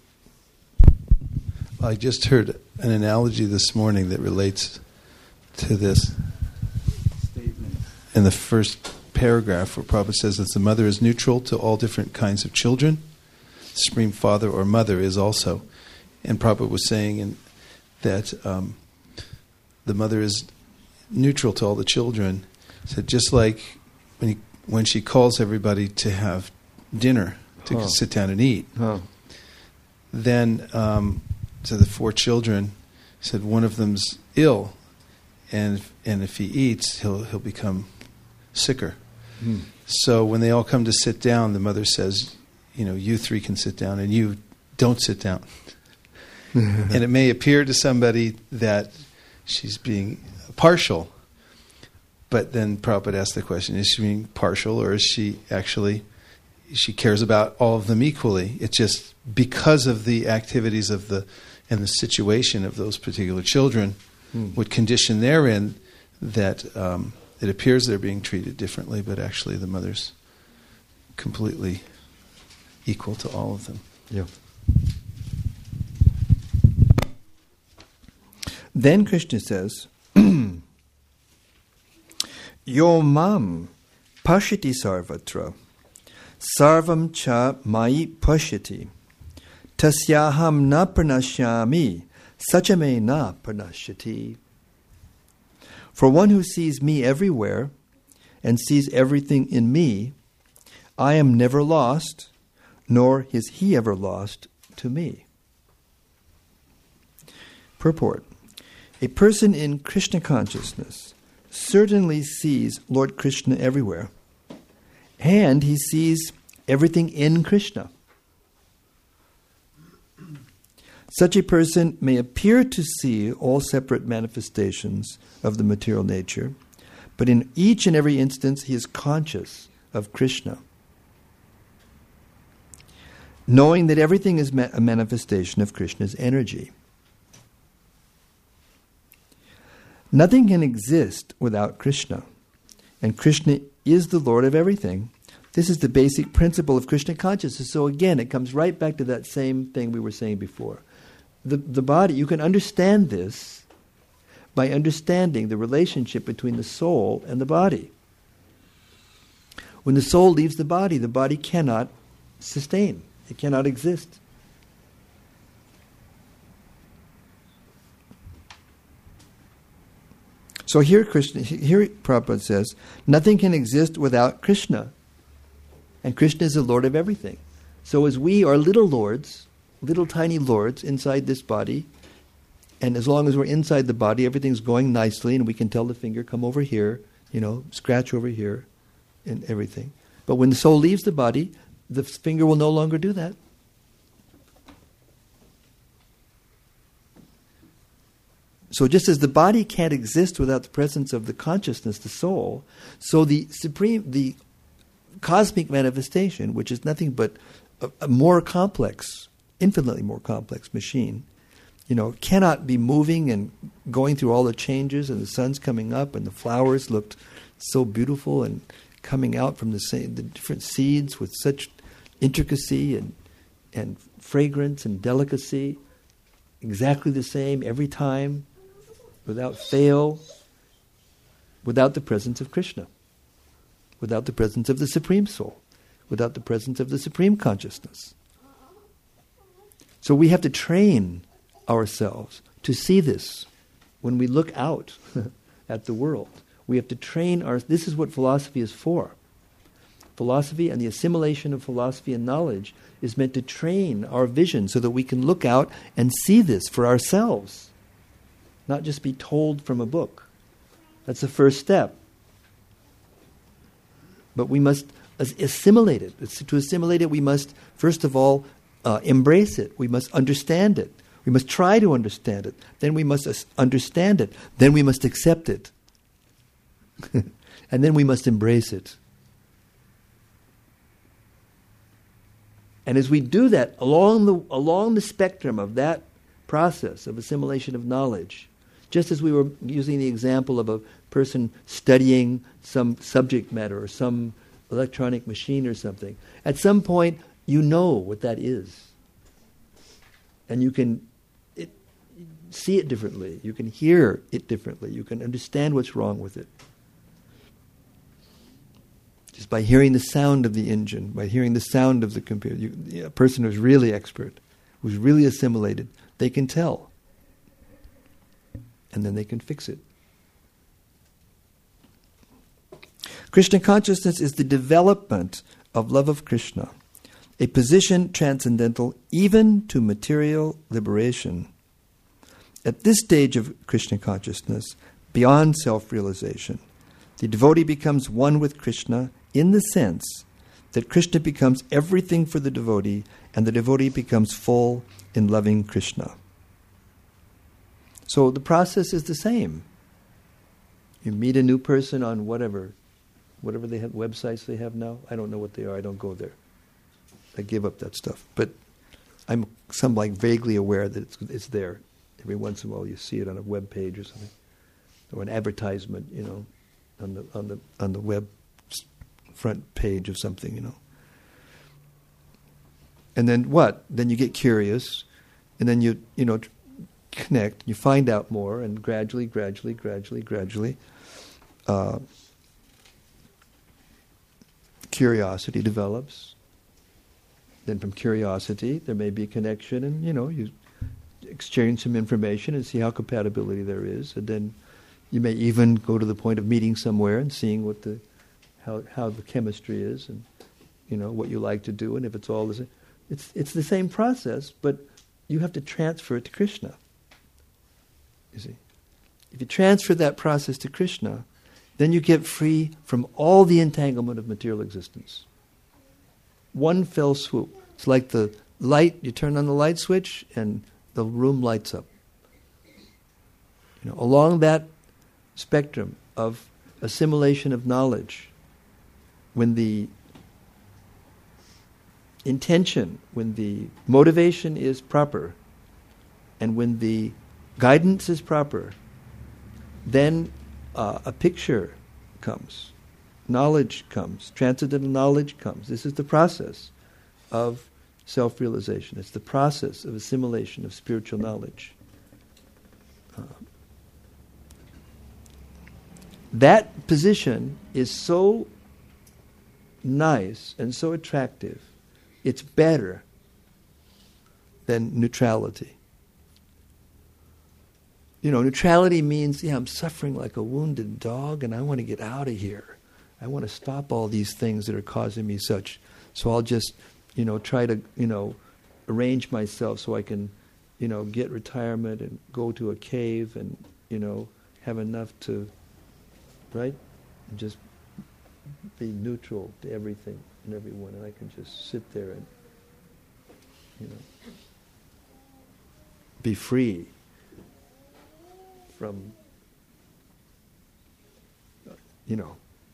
I just heard an analogy this morning that relates to this statement in the first paragraph where Prabhupada says that the mother is neutral to all different kinds of children. Supreme Father or Mother is also. And Prabhupada was saying in, that um, the mother is neutral to all the children. He said just like when, he, when she calls everybody to have dinner, to huh. sit down and eat, huh. then um, to the four children, said one of them's ill, and and if he eats, he'll he'll become sicker. Hmm. So when they all come to sit down, the mother says, you know, you three can sit down, and you don't sit down. And it may appear to somebody that she's being partial, but then Prabhupada asked the question, is she being partial, or is she actually, she cares about all of them equally? It's just because of the activities of the, and the situation of those particular children, hmm. what condition they're in, that um, it appears they're being treated differently, but actually the mother's completely equal to all of them. Yeah. Then Krishna says, Yo mam pashiti sarvatra, sarvam cha mai pashiti, tasyaham na pranashyami, sachame na pranashyati. For one who sees me everywhere and sees everything in me, I am never lost, nor is he ever lost to me. Purport. A person in Krishna consciousness certainly sees Lord Krishna everywhere, and he sees everything in Krishna. Such a person may appear to see all separate manifestations of the material nature, but in each and every instance he is conscious of Krishna, knowing that everything is ma- a manifestation of Krishna's energy. Nothing can exist without Krishna, and Krishna is the Lord of everything. This is the basic principle of Krishna consciousness. So again, it comes right back to that same thing we were saying before. The, the body, you can understand this by understanding the relationship between the soul and the body. When the soul leaves the body, the body cannot sustain. It cannot exist. So here, Krishna, here Prabhupada says, nothing can exist without Krishna. And Krishna is the Lord of everything. So as we are little lords, little tiny lords inside this body, and as long as we're inside the body, everything's going nicely, and we can tell the finger, come over here, you know, scratch over here, and everything. But when the soul leaves the body, the finger will no longer do that. So just as the body can't exist without the presence of the consciousness, the soul, so the supreme, the cosmic manifestation, which is nothing but a, a more complex, infinitely more complex machine, you know, cannot be moving and going through all the changes, and the sun's coming up, and the flowers looked so beautiful and coming out from the same, the different seeds with such intricacy and and fragrance and delicacy, exactly the same every time, without fail, without the presence of Krishna, without the presence of the Supreme Soul, without the presence of the Supreme Consciousness. So we have to train ourselves to see this when we look out at the world. We have to train our... This is what philosophy is for. Philosophy and the assimilation of philosophy and knowledge is meant to train our vision so that we can look out and see this for ourselves, not just be told from a book. That's the first step. But we must assimilate it. To assimilate it, we must, first of all, uh, embrace it. We must understand it. We must try to understand it. Then we must as- understand it. Then we must accept it. And then we must embrace it. And as we do that, along the along the spectrum of that process of assimilation of knowledge, just as we were using the example of a person studying some subject matter or some electronic machine or something, at some point you know what that is. And you can it, see it differently. You can hear it differently. You can understand what's wrong with it. Just by hearing the sound of the engine, by hearing the sound of the computer. You, a person who's really expert, who's really assimilated, they can tell. And then they can fix it. Krishna consciousness is the development of love of Krishna, a position transcendental even to material liberation. At this stage of Krishna consciousness, beyond self-realization, the devotee becomes one with Krishna in the sense that Krishna becomes everything for the devotee, and the devotee becomes full in loving Krishna. So the process is the same. You meet a new person on whatever, whatever they have, websites they have now. I don't know what they are. I don't go there. I give up that stuff. But I'm some like vaguely aware that it's, it's there. Every once in a while you see it on a web page or something, or an advertisement, you know, on the on the on the web front page of something, you know. And then what? Then you get curious, and then you you know connect. You find out more, and gradually, gradually, gradually, gradually, uh, curiosity develops. Then from curiosity, there may be a connection, and you know you exchange some information and see how compatibility there is, and then you may even go to the point of meeting somewhere and seeing what the how how the chemistry is, and you know what you like to do, and if it's all the same. It's it's the same process, but you have to transfer it to Krishna. You see, if you transfer that process to Krishna, then you get free from all the entanglement of material existence. One fell swoop. It's like the light. You turn on the light switch, and the room lights up. You know, along that spectrum of assimilation of knowledge, when the intention, when the motivation is proper, and when the guidance is proper, then uh, a picture comes, knowledge comes, transcendental knowledge comes. This is the process of self-realization. It's the process of assimilation of spiritual knowledge. Uh, that position is so nice and so attractive. It's better than neutrality. You know, neutrality means, yeah, I'm suffering like a wounded dog and I want to get out of here. I want to stop all these things that are causing me such. So I'll just, you know, try to, you know, arrange myself so I can, you know, get retirement and go to a cave and, you know, have enough to, right? And just be neutral to everything and everyone. And I can just sit there and, you know, be free from, you know.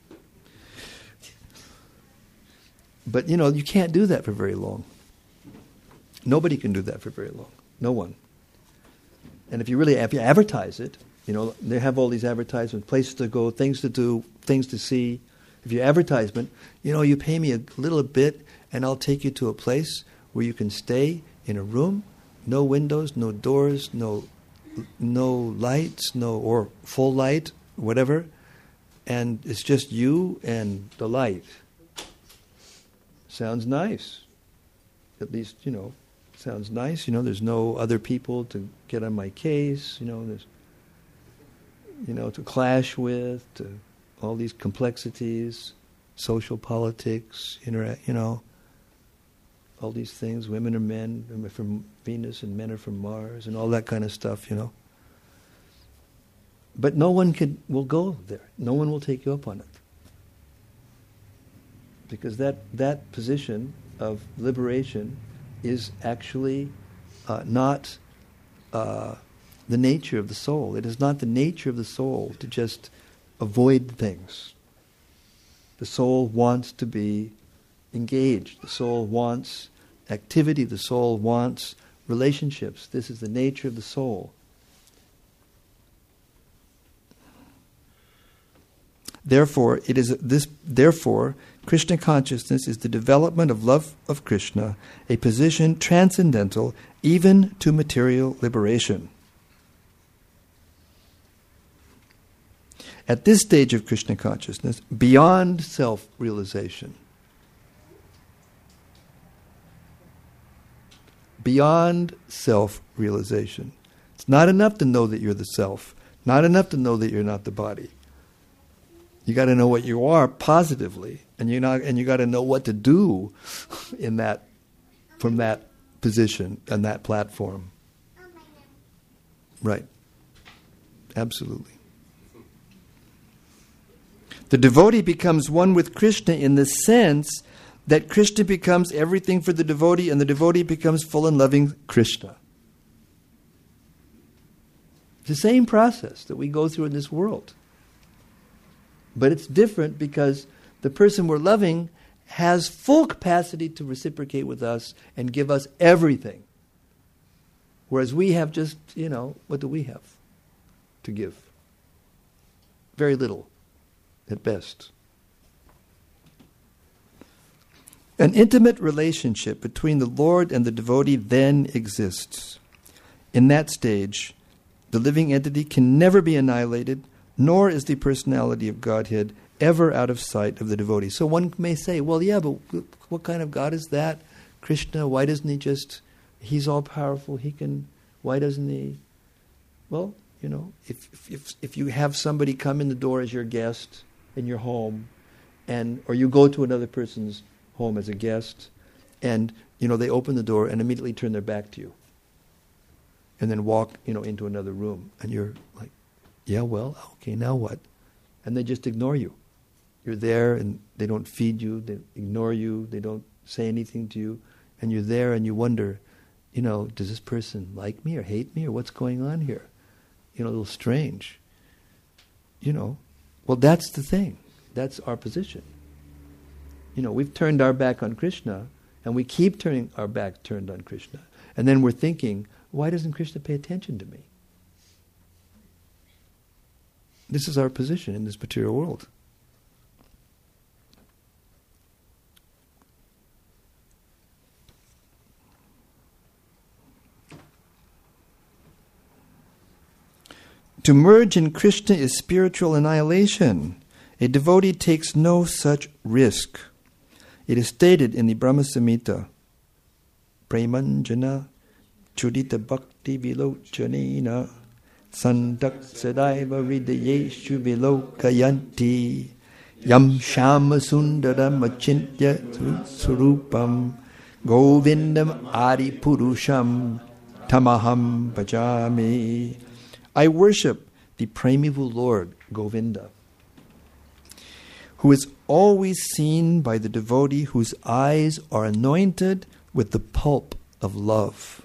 But, you know, you can't do that for very long. Nobody can do that for very long. No one. And if you really, if you advertise it, you know, they have all these advertisements, places to go, things to do, things to see. If you advertisement, you know, you pay me a little bit and I'll take you to a place where you can stay in a room, no windows, no doors, no no lights, no or full light, whatever, and it's just you and the light. Sounds nice. At least, you know, sounds nice. You know, there's no other people to get on my case. You know, there's, you know, to clash with, to all these complexities, social politics, interact, you know, all these things. Women are men, women are from Venus and men are from Mars and all that kind of stuff, you know. But no one can, will go there. No one will take you up on it. Because that, that position of liberation is actually uh, not uh, the nature of the soul. It is not the nature of the soul to just avoid things. The soul wants to be engaged. The soul wants activity. The soul wants relationships. This is the nature of the soul. Therefore, it is this. Therefore, Krishna consciousness is the development of love of Krishna, a position transcendental even to material liberation. At this stage of Krishna consciousness, beyond self-realization, beyond self-realization, it's not enough to know that you're the self, not enough to know that you're not the body. You got to know what you are positively, and you not, and you got to know what to do in that, from that position and that platform. Right. Absolutely. The devotee becomes one with Krishna in the sense that Krishna becomes everything for the devotee, and the devotee becomes full and loving Krishna. It's the same process that we go through in this world. But it's different because the person we're loving has full capacity to reciprocate with us and give us everything. Whereas we have just, you know, what do we have to give? Very little, at best. An intimate relationship between the Lord and the devotee then exists. In that stage, the living entity can never be annihilated, nor is the personality of Godhead ever out of sight of the devotee. So one may say, well, yeah, but what kind of God is that? Krishna, why doesn't he just, he's all powerful, he can, why doesn't he? Well, you know, if if if you have somebody come in the door as your guest in your home, and or you go to another person's home as a guest, and, you know, they open the door and immediately turn their back to you, and then walk, you know, into another room, and you're like, yeah, well, okay, now what? And they just ignore you. You're there and they don't feed you, they ignore you, they don't say anything to you, and you're there and you wonder, you know, does this person like me or hate me or what's going on here? You know, a little strange. You know, well, that's the thing. That's our position. You know, we've turned our back on Krishna and we keep turning our back turned on Krishna. And then we're thinking, why doesn't Krishna pay attention to me? This is our position in this material world. To merge in Krishna is spiritual annihilation. A devotee takes no such risk. It is stated in the Brahma Samhita, Premanjana Chudita Bhakti Vilochanena santak sadaiva hridayeshu vilokayanti yam shama sundaram achintya surupam govindam adi purusham tamaham bhajami. I worship the primeval Lord, Govinda, who is always seen by the devotee whose eyes are anointed with the pulp of love.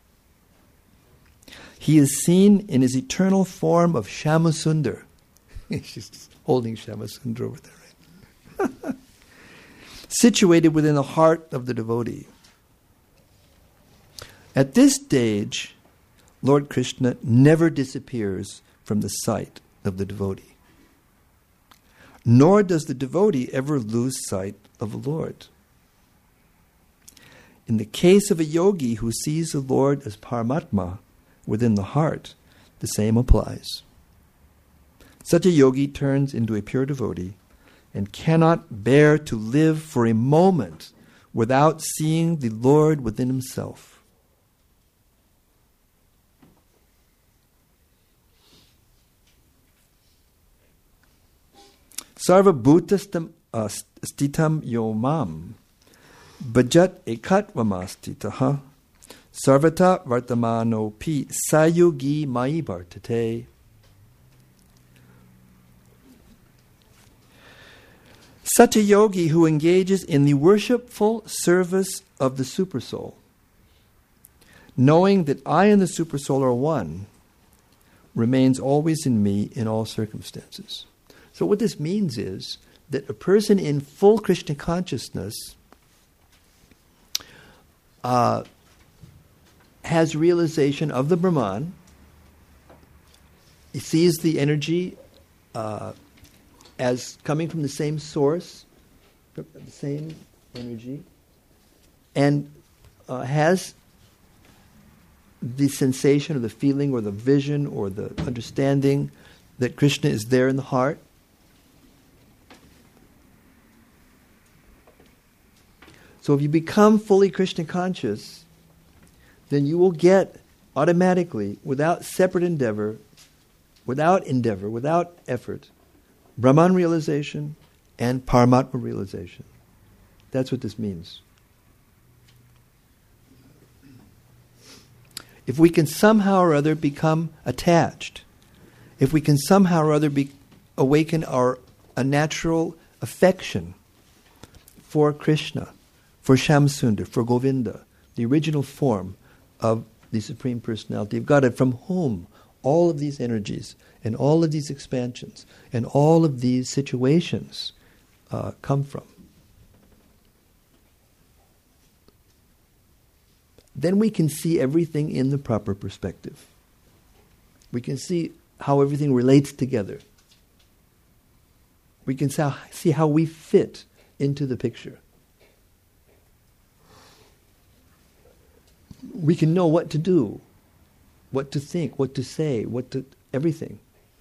He is seen in his eternal form of Shyamasundar. She's holding Shyamasundar over there, right? Situated within the heart of the devotee. At this stage, Lord Krishna never disappears from the sight of the devotee. Nor does the devotee ever lose sight of the Lord. In the case of a yogi who sees the Lord as Paramatma within the heart, the same applies. Such a yogi turns into a pure devotee and cannot bear to live for a moment without seeing the Lord within himself. Sarva bhutastam stitam yomam bhajat ekatvam sarvata vartamano pi sayugi mai bhartate. Such a yogi who engages in the worshipful service of the Supersoul, knowing that I and the Supersoul are one, remains always in me in all circumstances. So what this means is that a person in full Krishna consciousness uh, has realization of the Brahman. He sees the energy uh, as coming from the same source, the same energy, and uh, has the sensation or the feeling or the vision or the understanding that Krishna is there in the heart. So if you become fully Krishna conscious, then you will get automatically, without separate endeavor, without endeavor, without effort, Brahman realization and Paramatma realization. That's what this means. If we can somehow or other become attached, if we can somehow or other be, awaken our a natural affection for Krishna, for Shyamsundar, for Govinda, the original form of the Supreme Personality of Godhead, from whom all of these energies and all of these expansions and all of these situations uh, come from. Then we can see everything in the proper perspective. We can see how everything relates together. We can see how we fit into the picture. We can know what to do, what to think, what to say, what to everything.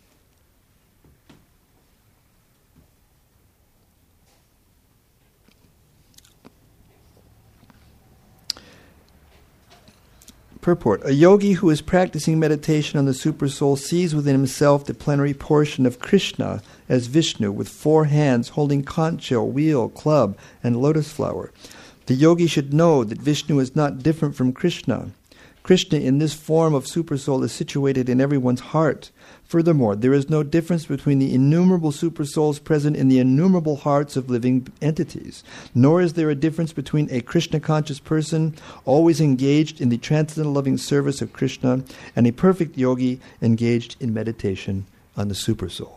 Purport. A yogi who is practicing meditation on the Supersoul sees within himself the plenary portion of Krishna as Vishnu, with four hands holding conch shell, wheel, club, and lotus flower. The yogi should know that Vishnu is not different from Krishna. Krishna in this form of Supersoul is situated in everyone's heart. Furthermore, there is no difference between the innumerable Supersouls present in the innumerable hearts of living entities. Nor is there a difference between a Krishna-conscious person always engaged in the transcendental loving service of Krishna and a perfect yogi engaged in meditation on the Supersoul.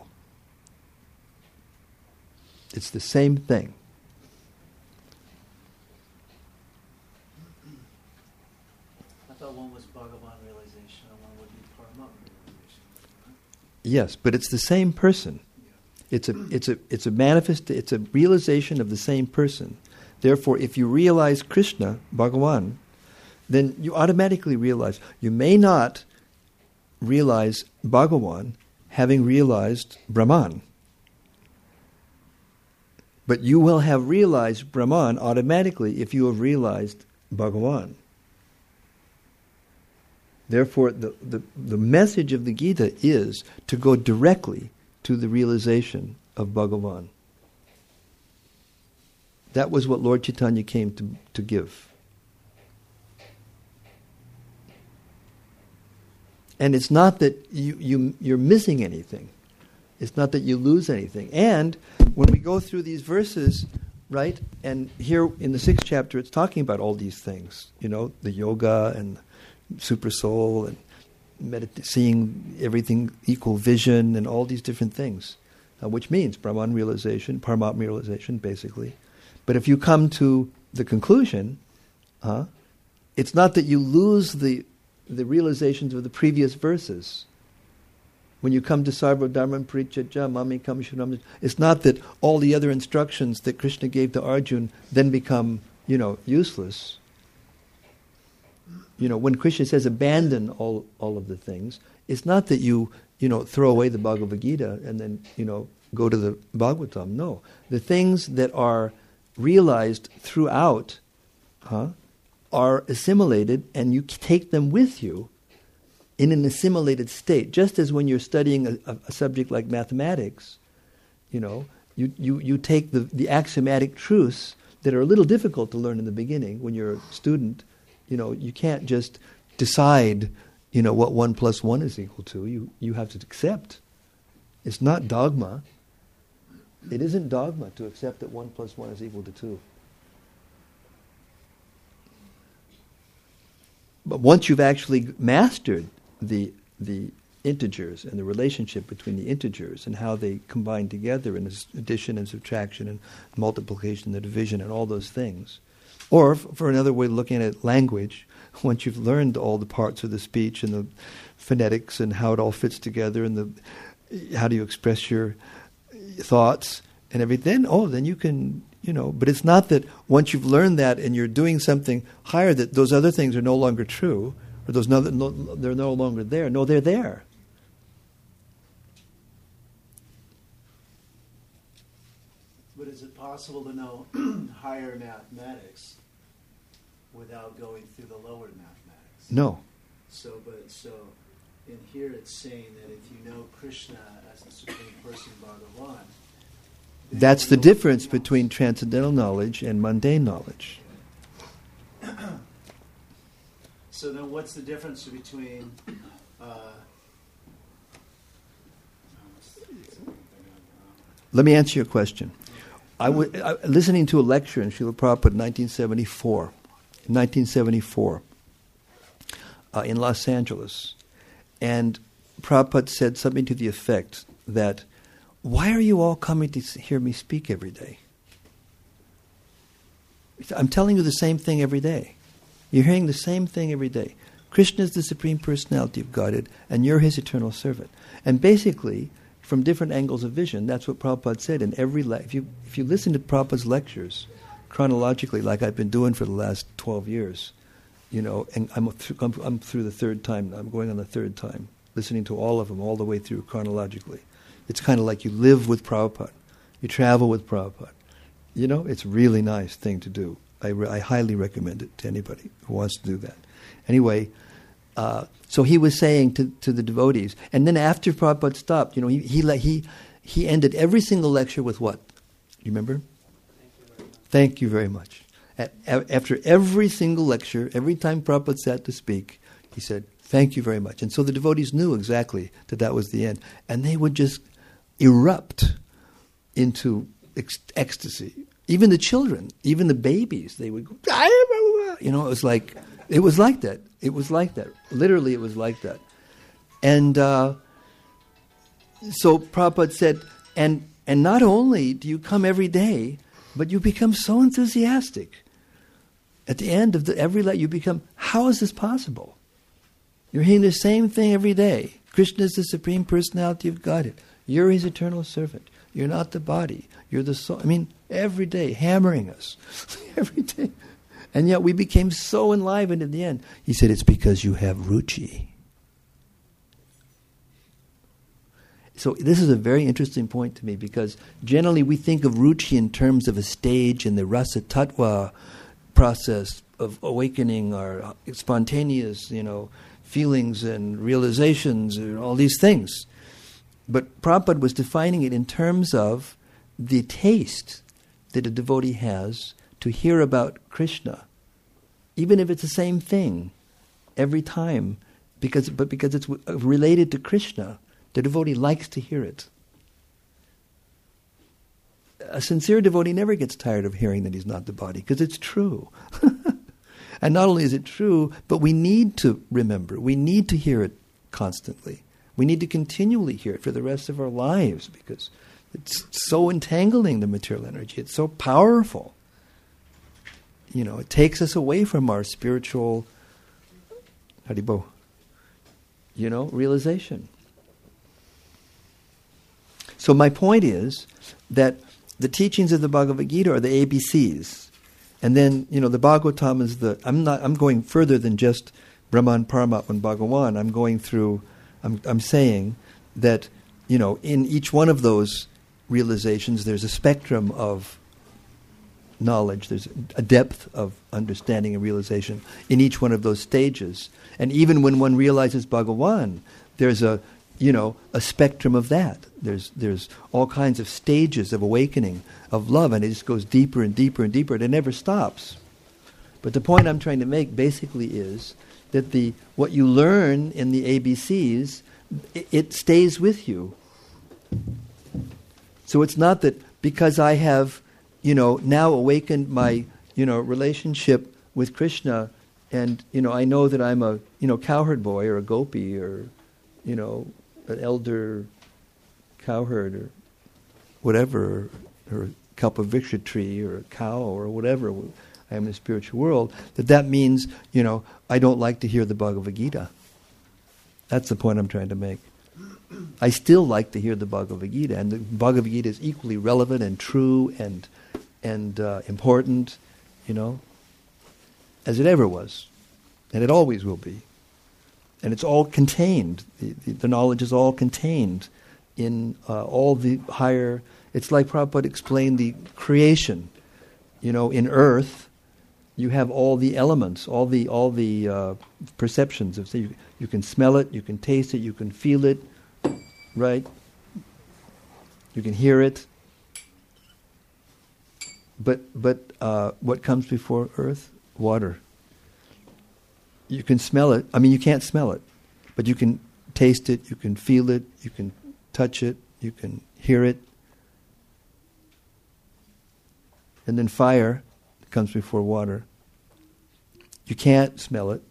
It's the same thing. Yes, but it's the same person. It's a it's a it's a manifest it's a realization of the same person. Therefore, if you realize Krishna, Bhagavan, then you automatically realize. You may not realize Bhagavan having realized Brahman, but you will have realized Brahman automatically if you have realized Bhagavan. Therefore, the, the, the message of the Gita is to go directly to the realization of Bhagavan. That was what Lord Chaitanya came to, to give. And it's not that you, you, you're missing anything. It's not that you lose anything. And when we go through these verses, right, and here in the sixth chapter it's talking about all these things, you know, the yoga and super soul and medit- seeing everything equal vision and all these different things, uh, which means Brahman realization, Paramatma realization, basically. But if you come to the conclusion, uh, it's not that you lose the the realizations of the previous verses. When you come to Sarva Dharma Parityajya, Mami Kam Shunam, it's not that all the other instructions that Krishna gave to Arjuna then become, you know, useless. You know, when Krishna says abandon all all of the things, it's not that you, you know, throw away the Bhagavad Gita and then, you know, go to the Bhagavatam. No. The things that are realized throughout, huh, are assimilated, and you take them with you in an assimilated state. Just as when you're studying a, a, a subject like mathematics, you know, you, you, you take the, the axiomatic truths that are a little difficult to learn in the beginning when you're a student. You know, you can't just decide, you know, what one plus one is equal to. You you have to accept. It's not dogma. It isn't dogma to accept that one plus one is equal to two. But once you've actually mastered the the integers and the relationship between the integers and how they combine together in addition and subtraction and multiplication and division and all those things, or f- for another way of looking at language, once you've learned all the parts of the speech and the phonetics and how it all fits together and the how do you express your thoughts and everything, oh, then you can. You know, but it's not that once you've learned that and you're doing something higher that those other things are no longer true, or those no, no, they're no longer there. No, they're there. But is it possible to know higher mathematics without going through the lower mathematics? No. So, but so in here it's saying that if you know Krishna as the Supreme Person, Bhagavan. That's the difference between transcendental knowledge and mundane knowledge. So then what's the difference between... Uh, Let me answer your question. I was I, listening to a lecture in Srila Prabhupada in nineteen seventy-four, in nineteen seventy-four, uh, in Los Angeles. And Prabhupada said something to the effect that, why are you all coming to hear me speak every day? I'm telling you the same thing every day. You're hearing the same thing every day. Krishna is the Supreme Personality of Godhead, and you're His eternal servant. And basically, from different angles of vision, that's what Prabhupada said in every le- if you if you listen to Prabhupada's lectures chronologically, like I've been doing for the last twelve years, you know, and I'm th- I'm, I'm through the third time. I'm going on the third time, listening to all of them all the way through chronologically. It's kind of like you live with Prabhupada. You travel with Prabhupada. You know, it's a really nice thing to do. I, re- I highly recommend it to anybody who wants to do that. Anyway, uh, so he was saying to, to the devotees, and then after Prabhupada stopped, you know, he he he, he ended every single lecture with what? Do you remember? Thank you very much. At, after every single lecture, every time Prabhupada sat to speak, he said, thank you very much. And so the devotees knew exactly that that was the end. And they would just erupt into ex- ecstasy. Even the children, even the babies, they would go, you know, it was like, it was like that. It was like that. Literally, it was like that. And uh, so Prabhupada said, and and not only do you come every day, but you become so enthusiastic. At the end of the, every lecture, you become, how is this possible? You're hearing the same thing every day. Krishna is the Supreme Personality of Godhead. You're His eternal servant. You're not the body. You're the soul. I mean, every day, hammering us. Every day. And yet we became so enlivened in the end. He said, it's because you have ruchi. So this is a very interesting point to me, because generally we think of ruchi in terms of a stage in the rasa tattva process of awakening, or spontaneous, you know, feelings and realizations and all these things. But Prabhupada was defining it in terms of the taste that a devotee has to hear about Krishna, even if it's the same thing every time, because but because it's related to Krishna, the devotee likes to hear it. A sincere devotee never gets tired of hearing that he's not the body, because it's true. And not only is it true, but we need to remember, we need to hear it constantly. We need to continually hear it for the rest of our lives, because it's so entangling, the material energy. It's so powerful. You know, it takes us away from our spiritual, Haribo, you know, realization. So my point is that the teachings of the Bhagavad Gita are the A B Cs. And then, you know, the Bhagavatam is the, I'm not, I'm going further than just Brahman, Paramatman, Bhagawan. I'm going through, I'm, I'm saying that, you know, in each one of those realizations, there's a spectrum of knowledge. There's a depth of understanding and realization in each one of those stages. And even when one realizes Bhagawan, there's a, you know, a spectrum of that. There's there's all kinds of stages of awakening, of love, and it just goes deeper and deeper and deeper. It never stops. But the point I'm trying to make basically is that the what you learn in the A B Cs, it, it stays with you. So it's not that because I have, you know, now awakened my, you know, relationship with Krishna, and, you know, I know that I'm a, you know, cowherd boy or a gopi or, you know, an elder cowherd or whatever, or, or a kalpavriksha tree or a cow or whatever I am in the spiritual world, that that means, you know, I don't like to hear the Bhagavad Gita. That's the point I'm trying to make. I still like to hear the Bhagavad Gita, and the Bhagavad Gita is equally relevant and true and and uh, important, you know, as it ever was, and it always will be. And it's all contained. The, the, the knowledge is all contained in uh, all the higher. It's like Prabhupada explained the creation. You know, in earth, you have all the elements, all the all the uh, perceptions. Of, so you, you can smell it, you can taste it, you can feel it, right? You can hear it. But but uh, what comes before earth? Water. You can smell it. I mean, you can't smell it, but you can taste it, you can feel it, you can touch it, you can hear it. And then fire comes before water. You can't smell it.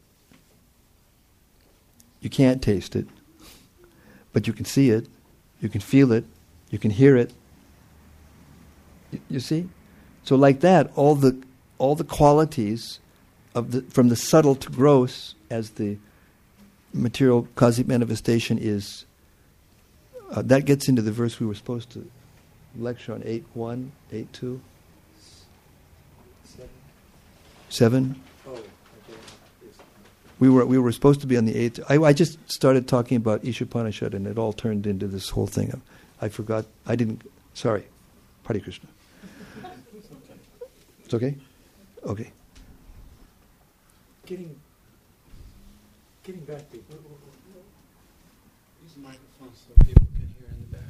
You can't taste it, but you can see it, you can feel it, you can hear it. You, you see? So like that, all the all the qualities of the, from the subtle to gross, as the material cosmic manifestation is, uh, that gets into the verse we were supposed to lecture on, eight one, eight two. Seven. Seven? Oh, okay. We were we were supposed to be on the eighth. I, I just started talking about Ishopanishad, and it all turned into this whole thing. I forgot. I didn't. Sorry. Hare Krishna. It's okay? Okay. Getting, getting back to... Use the microphone so people can hear in the back.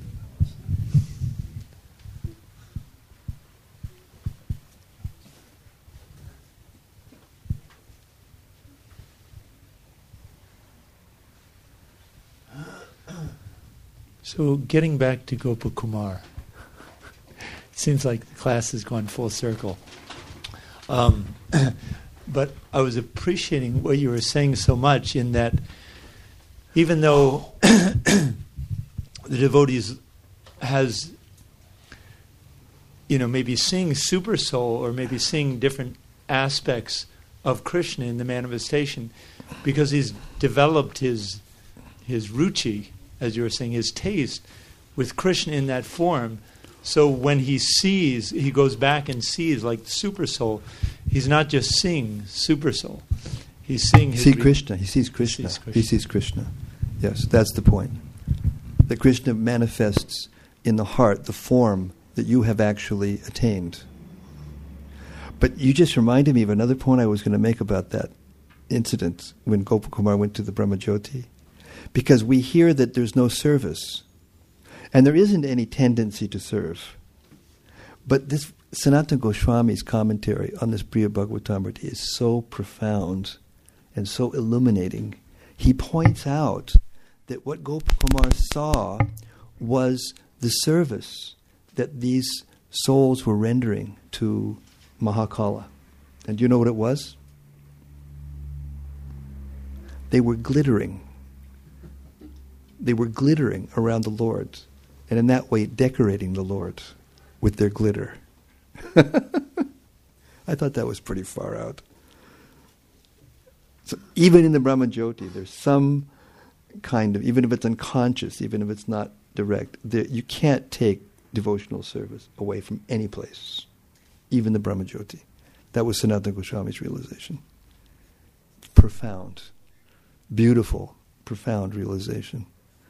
So getting back to Gopakumar, it seems like the class has gone full circle. Um, but I was appreciating what you were saying so much, in that even though the devotees has, you know, maybe seeing Super Soul or maybe seeing different aspects of Krishna in the manifestation, because he's developed his his ruchi, as you were saying, his taste with Krishna in that form. So when he sees, he goes back and sees, like the Super Soul, he's not just seeing Super Soul. He's seeing his... See Krishna. He sees Krishna. He sees Krishna. He sees Krishna. Yes, that's the point. That Krishna manifests in the heart, the form that you have actually attained. But you just reminded me of another point I was going to make about that. incident when Gopakumar went to the Brahmajyoti, because we hear that there's no service, and there isn't any tendency to serve. But this Sanatana Goswami's commentary on this Priya Bhagavatamrita is so profound and so illuminating. He points out that what Gopakumar saw was the service that these souls were rendering to Mahakala. And do you know what it was? They were glittering. They were glittering around the Lord, and in that way decorating the Lord with their glitter. I thought that was pretty far out. So even in the Brahmajyoti, there's some kind of, even if it's unconscious, even if it's not direct, there, you can't take devotional service away from any place, even the Brahmajyoti. That was Sanatana Goswami's realization. Profound, beautiful, profound realization.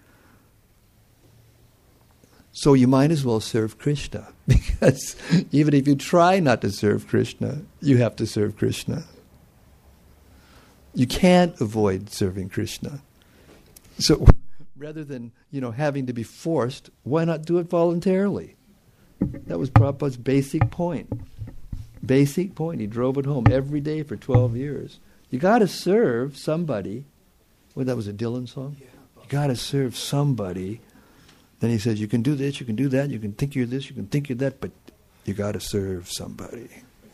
So you might as well serve Krishna, because even if you try not to serve Krishna, you have to serve Krishna. You can't avoid serving Krishna. So rather than, you know, having to be forced, why not do it voluntarily? That was Prabhupada's basic point. Basic point. He drove it home every day for twelve years. You got to serve somebody. Well, that was a Dylan song? Yeah. You got to serve somebody. Then he says, you can do this, you can do that, you can think you're this, you can think you're that, but you got to serve somebody.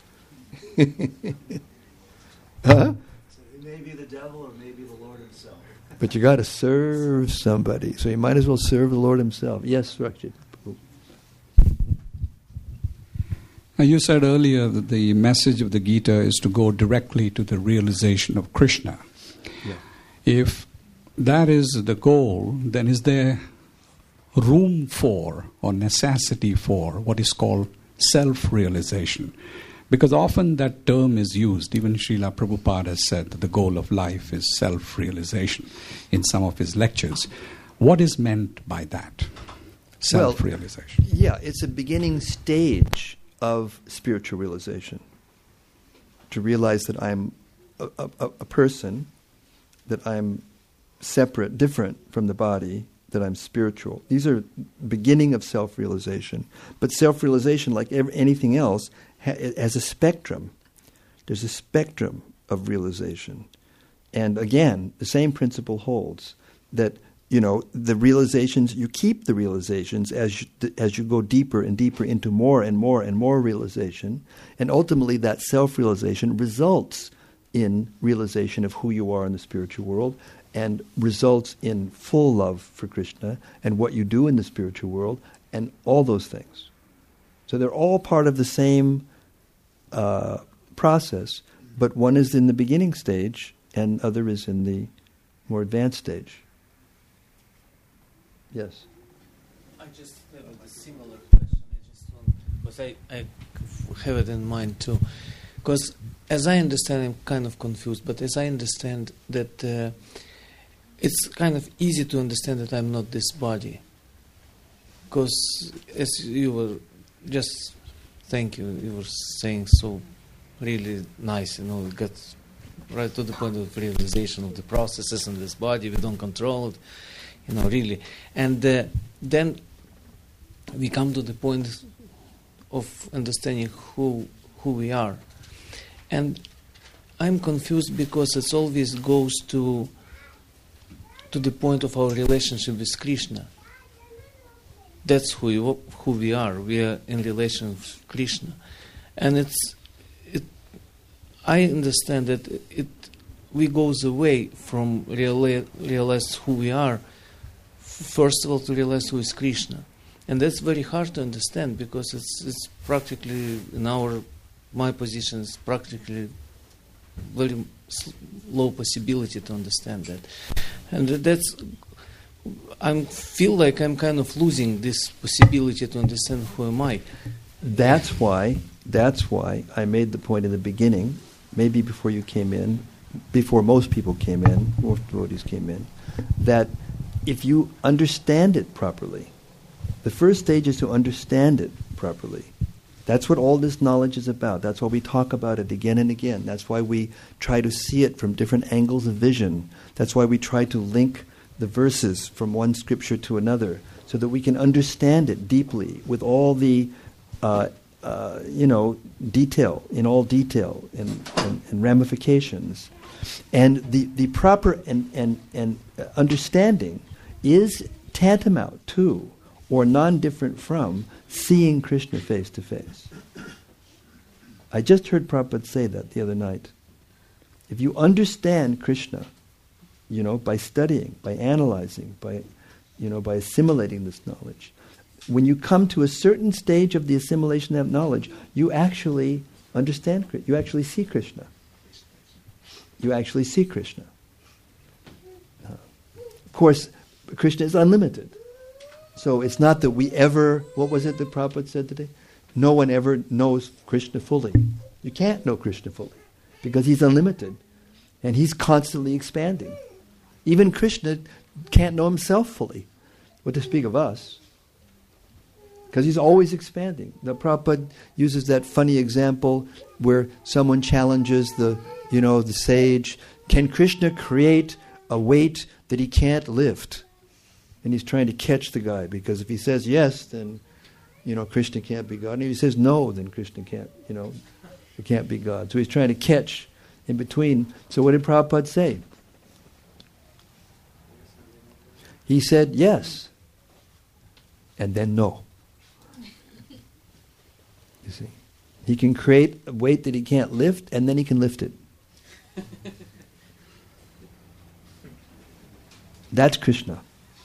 Huh? So it may be the devil or maybe the Lord himself. But you got to serve somebody. So you might as well serve the Lord himself. Yes, Rakshit. Now you said earlier that the message of the Gita is to go directly to the realization of Krishna. Yeah. If that is the goal, then is there room for or necessity for what is called self-realization? Because often that term is used. Even Srila Prabhupada has said that the goal of life is self-realization in some of his lectures. What is meant by that? Self-realization. Well, yeah, it's a beginning stage of spiritual realization. To realize that I'm a, a, a person, that I'm separate, different from the body, that I'm spiritual. These are beginning of self-realization. But self-realization, like every, anything else, ha- has a spectrum. There's a spectrum of realization. And again, the same principle holds, that, you know, the realizations, you keep the realizations as you, as you go deeper and deeper into more and more and more realization. And ultimately that self-realization results in realization of who you are in the spiritual world, and results in full love for Krishna and what you do in the spiritual world, and all those things. So they're all part of the same uh, process, but one is in the beginning stage and other is in the more advanced stage. Yes? I just have a similar question. I just want, because I, I have it in mind too. Because as I understand, I'm kind of confused, but as I understand that uh, it's kind of easy to understand that I'm not this body. Because as you were just, thank you, you were saying so really nice, you know, it got right to the point of realization of the processes in this body, we don't control it, you know, really. And uh, then we come to the point of understanding who who we are. And I'm confused because it always goes to to the point of our relationship with Krishna. That's who we, who we are. We are in relation with Krishna. And it's it. I understand that it we goes away from reali- realize who we are, first of all to realize who is Krishna. And that's very hard to understand because it's it's practically in our my position is practically very low possibility to understand that, and that's I feel like I'm kind of losing this possibility to understand who am I. That's why. That's why I made the point in the beginning, maybe before you came in, before most people came in, most devotees came in, that if you understand it properly, the first stage is to understand it properly. That's what all this knowledge is about. That's why we talk about it again and again. That's why we try to see it from different angles of vision. That's why we try to link the verses from one scripture to another, so that we can understand it deeply with all the, uh, uh, you know, detail, in all detail and, and, and ramifications. And the, the proper and, and, and understanding is tantamount to, or non-different from, seeing Krishna face to face. I just heard Prabhupada say that the other night. If you understand Krishna, you know, by studying, by analyzing, by, you know, by assimilating this knowledge, when you come to a certain stage of the assimilation of that knowledge, you actually understand Krishna. You actually see Krishna. You actually see Krishna. Uh, of course, Krishna is unlimited. So it's not that we ever, what was it that Prabhupada said today? No one ever knows Krishna fully. You can't know Krishna fully because he's unlimited and he's constantly expanding. Even Krishna can't know himself fully, what to speak of us, because he's always expanding. The Prabhupada uses that funny example where someone challenges the, you know, the sage, can Krishna create a weight that he can't lift? And he's trying to catch the guy, because if he says yes, then, you know, Krishna can't be God. And if he says no, then Krishna can't, you know, it can't be God. So he's trying to catch in between. So what did Prabhupada say? He said yes, and then no. You see, he can create a weight that he can't lift, and then he can lift it. That's Krishna.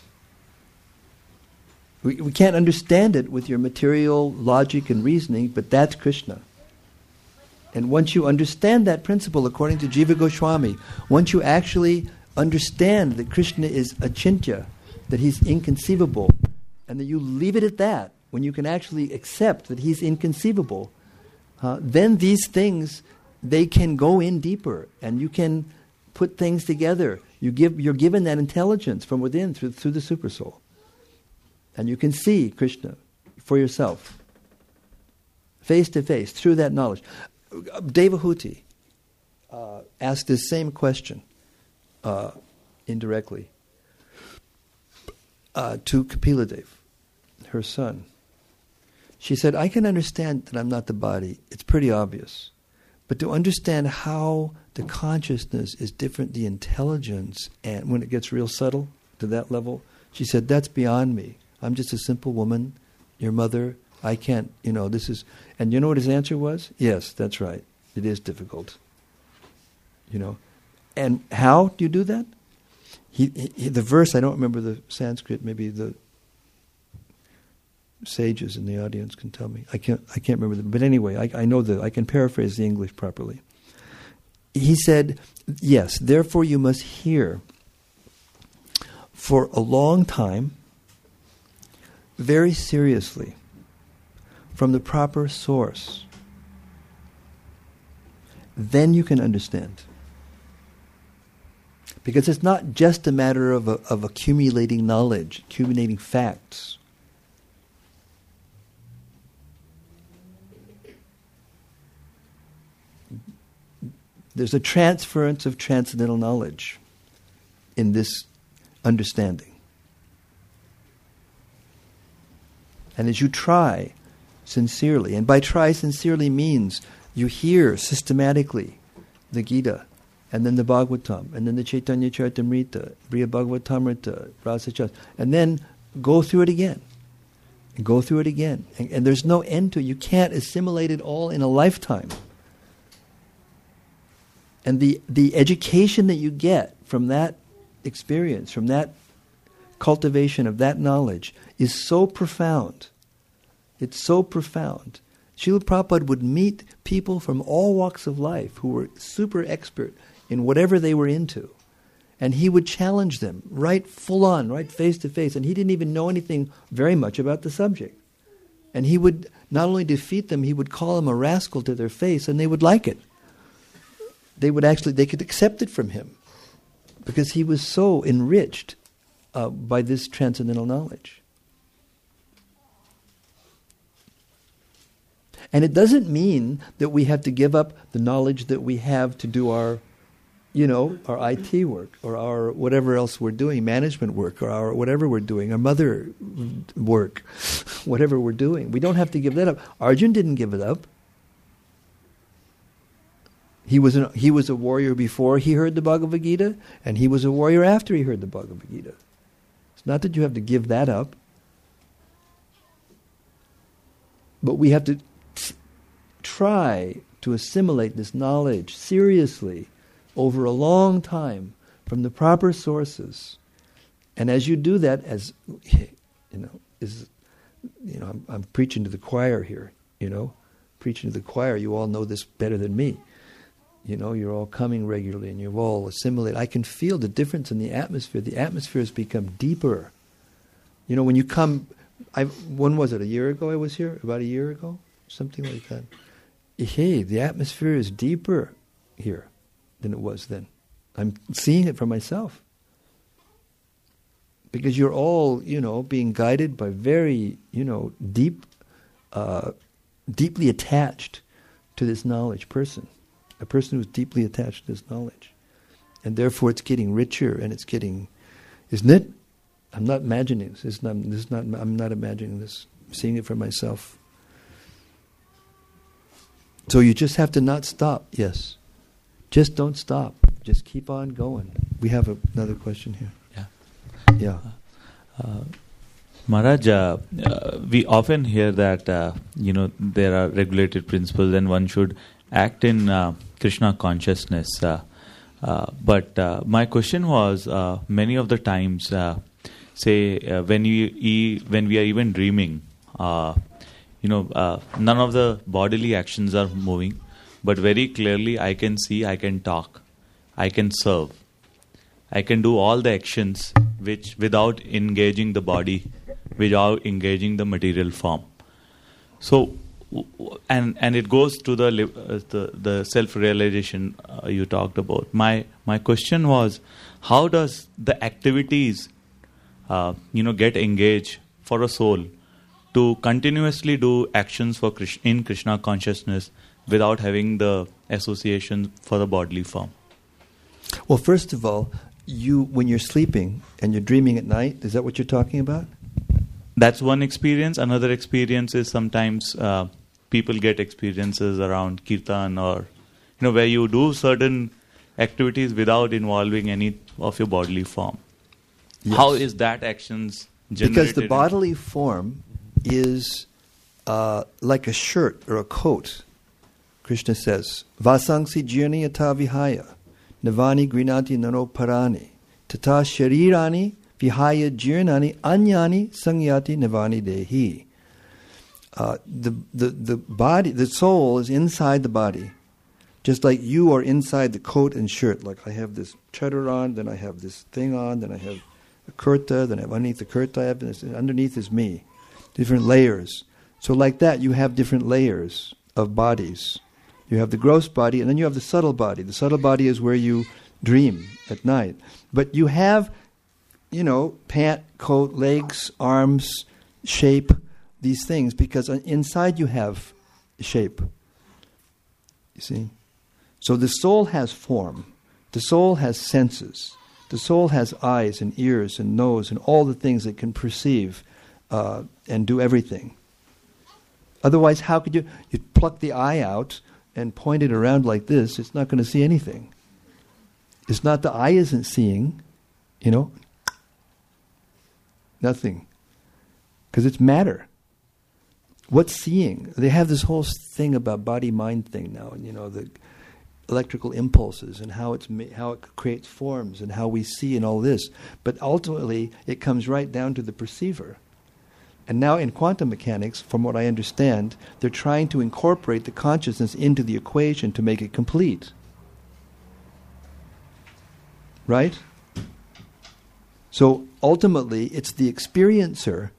We, we can't understand it with your material logic and reasoning, but that's Krishna. And once you understand that principle, according to Jiva Goswami, once you actually understand that Krishna is achintya, that he's inconceivable, and that you leave it at that, when you can actually accept that he's inconceivable, uh, then these things, they can go in deeper, and you can put things together. You give, you're given that intelligence from within through, through the Supersoul. And you can see Krishna for yourself, face to face, through that knowledge. Devahuti uh, asked this same question uh, indirectly uh, to Kapiladev, her son. She said, I can understand that I'm not the body. It's pretty obvious. But to understand how the consciousness is different, the intelligence, and when it gets real subtle to that level, she said, that's beyond me. I'm just a simple woman, your mother. I can't, you know, this is... And you know what his answer was? Yes, that's right. It is difficult. You know. And how do you do that? He, he, the verse, I don't remember the Sanskrit, maybe the sages in the audience can tell me. I can't I can't remember the... But anyway, I, I know that I can paraphrase the English properly. He said, yes, therefore you must hear for a long time, very seriously, from the proper source. Then you can understand. Because it's not just a matter of, a, of accumulating knowledge, accumulating facts. There's a transference of transcendental knowledge in this understanding. And as you try sincerely, and by try sincerely means you hear systematically the Gita, and then the Bhagavatam, and then the Chaitanya Charitamrita, Briya Bhagavatamrita, Rasa Chas, and then go through it again, and go through it again. And, and there's no end to it. You can't assimilate it all in a lifetime. And the, the education that you get from that experience, from that cultivation of that knowledge, is so profound. It's so profound. Srila Prabhupada would meet people from all walks of life who were super expert in whatever they were into. And he would challenge them right full on, right face to face. And he didn't even know anything very much about the subject. And he would not only defeat them, he would call them a rascal to their face, and they would like it. They would actually, they could accept it from him because he was so enriched uh, by this transcendental knowledge. And it doesn't mean that we have to give up the knowledge that we have to do our, you know, our I T work or our whatever else we're doing, management work or our whatever we're doing, our mother work, whatever we're doing. We don't have to give that up. Arjun didn't give it up. He was an, he was a warrior before he heard the Bhagavad Gita, and he was a warrior after he heard the Bhagavad Gita. It's not that you have to give that up, but we have to t- try to assimilate this knowledge seriously over a long time from the proper sources. And as you do that, as you know, is you know, I'm, I'm preaching to the choir here. You know, preaching to the choir. You all know this better than me. You know, you're all coming regularly and you've all assimilated. I can feel the difference in the atmosphere. The atmosphere has become deeper. You know, when you come, I when was it? A year ago I was here? About a year ago? Something like that. Hey, the atmosphere is deeper here than it was then. I'm seeing it for myself. Because you're all, you know, being guided by very, you know, deep, uh, deeply attached to this knowledge person. A person who's deeply attached to this knowledge. And therefore it's getting richer and it's getting, isn't it? I'm not imagining this. It's not, this is not, I'm not imagining this. I'm seeing it for myself. So you just have to not stop. Yes. Just don't stop. Just keep on going. We have a, another question here. Yeah. Yeah. Uh, Maharaj, uh, uh, we often hear that, uh, you know, there are regulated principles and one should act in uh, Krishna consciousness. Uh, uh, but uh, my question was, uh, many of the times, uh, say, uh, when, you e- when we are even dreaming, uh, you know, uh, none of the bodily actions are moving, but very clearly I can see, I can talk, I can serve. I can do all the actions which without engaging the body, without engaging the material form. So, and and it goes to the uh, the, the self-realization uh, you talked about. My my question was, how does the activities, uh, you know, get engaged for a soul to continuously do actions for Krishna, in Krishna consciousness without having the association for the bodily form? Well, first of all, you when you're sleeping and you're dreaming at night, is that what you're talking about? That's one experience. Another experience is sometimes uh, people get experiences around kirtan or, you know, where you do certain activities without involving any of your bodily form. Yes. How is that actions generated? Because the bodily form is uh, like a shirt or a coat. Krishna says, Vasangsi jirni yata vihaya, navani grinati nano parani, tata sharirani vihaya jirnani anyani sangyati navani dehi. Uh, the, the, the body, the soul is inside the body. Just like you are inside the coat and shirt. Like I have this chadar on, then I have this thing on, then I have a kurta, then I have underneath the kurta, I have this, underneath is me. Different layers. So like that, you have different layers of bodies. You have the gross body, and then you have the subtle body. The subtle body is where you dream at night. But you have, you know, pant, coat, legs, arms, shape, these things, because inside you have shape. You see? So the soul has form. The soul has senses. The soul has eyes and ears and nose and all the things that can perceive uh, and do everything. Otherwise, how could you... You pluck the eye out and point it around like this, it's not going to see anything. It's not the eye isn't seeing, you know, nothing. Because it's matter. What's seeing? They have this whole thing about body-mind thing now, and you know, the electrical impulses and how it's ma- how it creates forms and how we see and all this. But ultimately, it comes right down to the perceiver. And now in quantum mechanics, from what I understand, they're trying to incorporate the consciousness into the equation to make it complete. Right? So ultimately, it's the experiencer,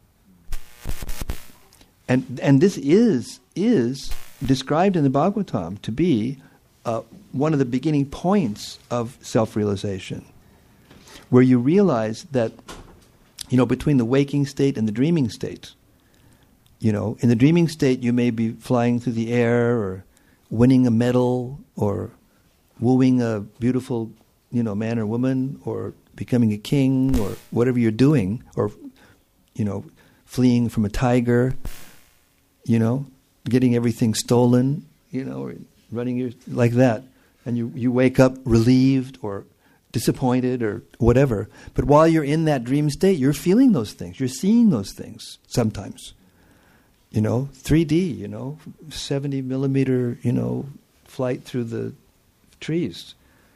and and this is is described in the Bhagavatam to be uh, one of the beginning points of self-realization, where you realize that, you know, between the waking state and the dreaming state, You know, in the dreaming state, you may be flying through the air or winning a medal or wooing a beautiful, you know, man or woman or becoming a king or whatever you're doing, or, you know, fleeing from a tiger, you know, getting everything stolen, you know, or running your, like that. And you, you wake up relieved or disappointed or whatever. But while you're in that dream state, you're feeling those things. You're seeing those things sometimes. You know, three D, you know, seventy millimeter, you know, flight through the trees.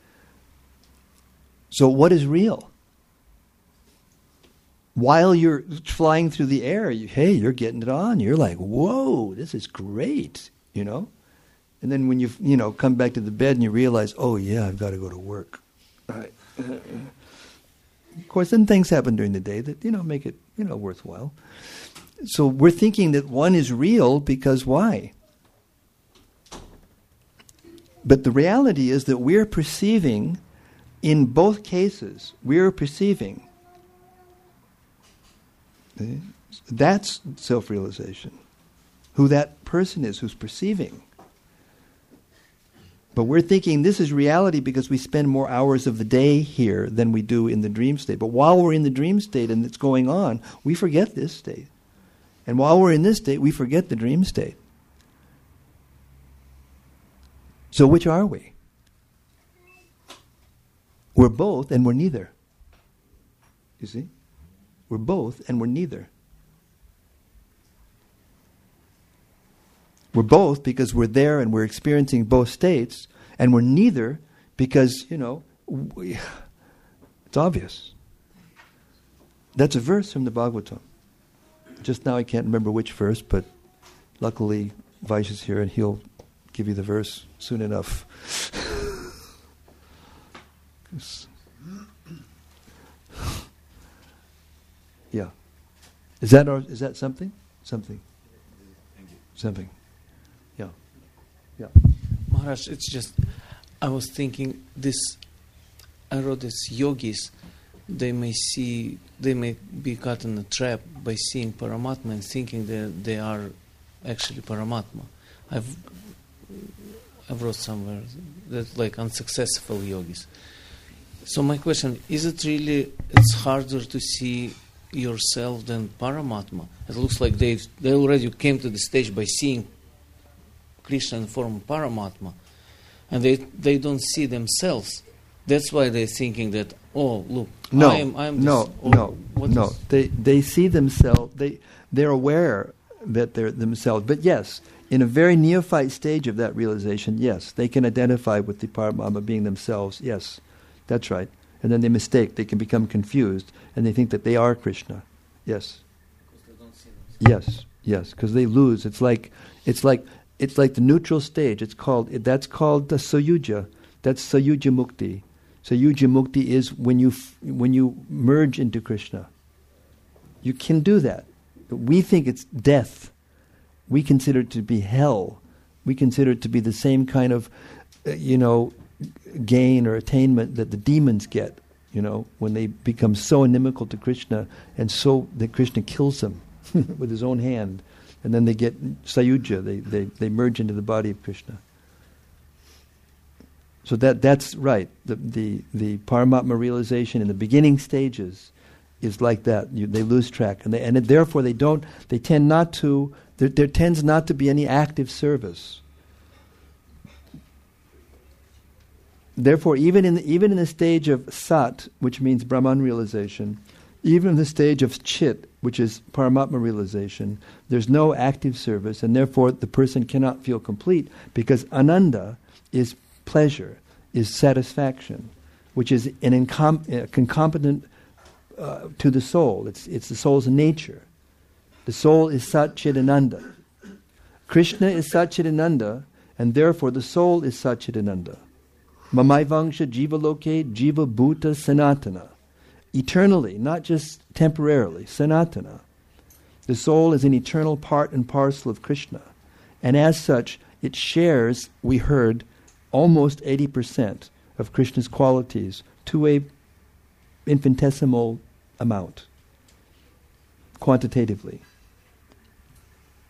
So what is real? While you're flying through the air, you, hey, you're getting it on. You're like, whoa, this is great, you know? And then when you, you know, come back to the bed and you realize, oh, yeah, I've got to go to work. Right. Of course, then things happen during the day that, you know, make it, you know, worthwhile. So we're thinking that one is real because why? But the reality is that we're perceiving, in both cases, we're perceiving. That's self-realization. Who that person is who's perceiving. But we're thinking this is reality because we spend more hours of the day here than we do in the dream state. But while we're in the dream state and it's going on, we forget this state. And while we're in this state, we forget the dream state. So which are we? We're both and we're neither. You see? We're both and we're neither. We're both because we're there and we're experiencing both states, and we're neither because, you know, we, it's obvious. That's a verse from the Bhagavatam. Just now I can't remember which verse, but luckily Vaishya is here and he'll give you the verse soon enough. Yeah. Is that our, is that something? Something. Thank you. Something. Yeah. Yeah. Maharaj, it's just, I was thinking this, I wrote this, yogis, they may see, they may be caught in a trap by seeing Paramatma and thinking that they are actually Paramatma. I've, I've wrote somewhere that like unsuccessful yogis. So my question, is it really, it's harder to see yourself than Paramatma? It looks like they they already came to the stage by seeing Krishna in form of Paramatma, and they they don't see themselves. That's why they're thinking that, oh, look, no, I am, I am no, this, oh, no, what no. is- They they see themselves. They they're aware that they're themselves. But yes, in a very neophyte stage of that realization, yes, they can identify with the Paramatma being themselves. Yes, that's right. And then they mistake. They can become confused, and they think that they are Krishna. Yes. Because they don't see themselves. Yes. Yes. Because they lose. It's like it's like it's like the neutral stage. It's called that's called the Sayuja. That's Sayuja Mukti. Sayuja Mukti is when you f- when you merge into Krishna. You can do that. We think it's death. We consider it to be hell. We consider it to be the same kind of, uh, you know, gain or attainment that the demons get, you know, when they become so inimical to Krishna and so that Krishna kills them with his own hand. And then they get Sayuja, they, they, they merge into the body of Krishna. So that that's right. The, the, the Paramatma realization in the beginning stages is like that. You, they lose track. And, they, and it, therefore they don't, they tend not to, there, there tends not to be any active service. Therefore, even in the, even in the stage of Sat, which means Brahman realization, even in the stage of Chit, which is Paramatma realization, there's no active service, and therefore the person cannot feel complete, because Ananda is pleasure, is satisfaction, which is an incom- uh, concomitant uh, to the soul. It's it's the soul's nature. The soul is Sat Chit Ananda. Krishna is Sat Chit Ananda, and therefore the soul is Sat Chit Ananda. Mamaivangsha Jiva Loke Jiva Bhuta Sanatana. Eternally, not just temporarily, Sanatana. The soul is an eternal part and parcel of Krishna. And as such, it shares, we heard, almost eighty percent of Krishna's qualities to a infinitesimal amount, quantitatively.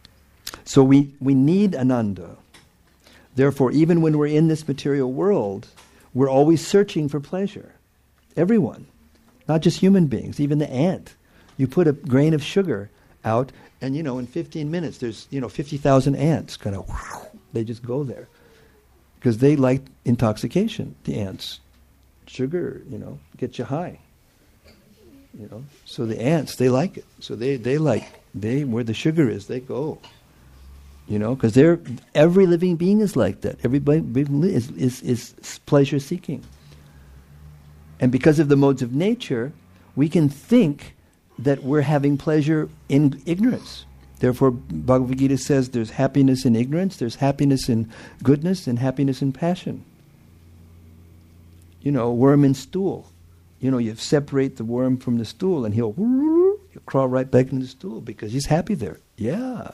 So we, we need Ananda. Therefore, even when we're in this material world, we're always searching for pleasure. Everyone. Not just human beings, even the ant. You put a grain of sugar out, and you know, in fifteen minutes, there's you know fifty thousand ants. Kind of, they just go there because they like intoxication. The ants, sugar, you know, gets you high. You know, so the ants, they like it. So they they like they where the sugar is, they go. You know, because they're every living being is like that. Everybody is is is pleasure seeking. And because of the modes of nature, we can think that we're having pleasure in ignorance. Therefore, Bhagavad Gita says there's happiness in ignorance, there's happiness in goodness, and happiness in passion. You know, worm in stool. You know, you separate the worm from the stool, and he'll, he'll crawl right back into the stool because he's happy there. Yeah.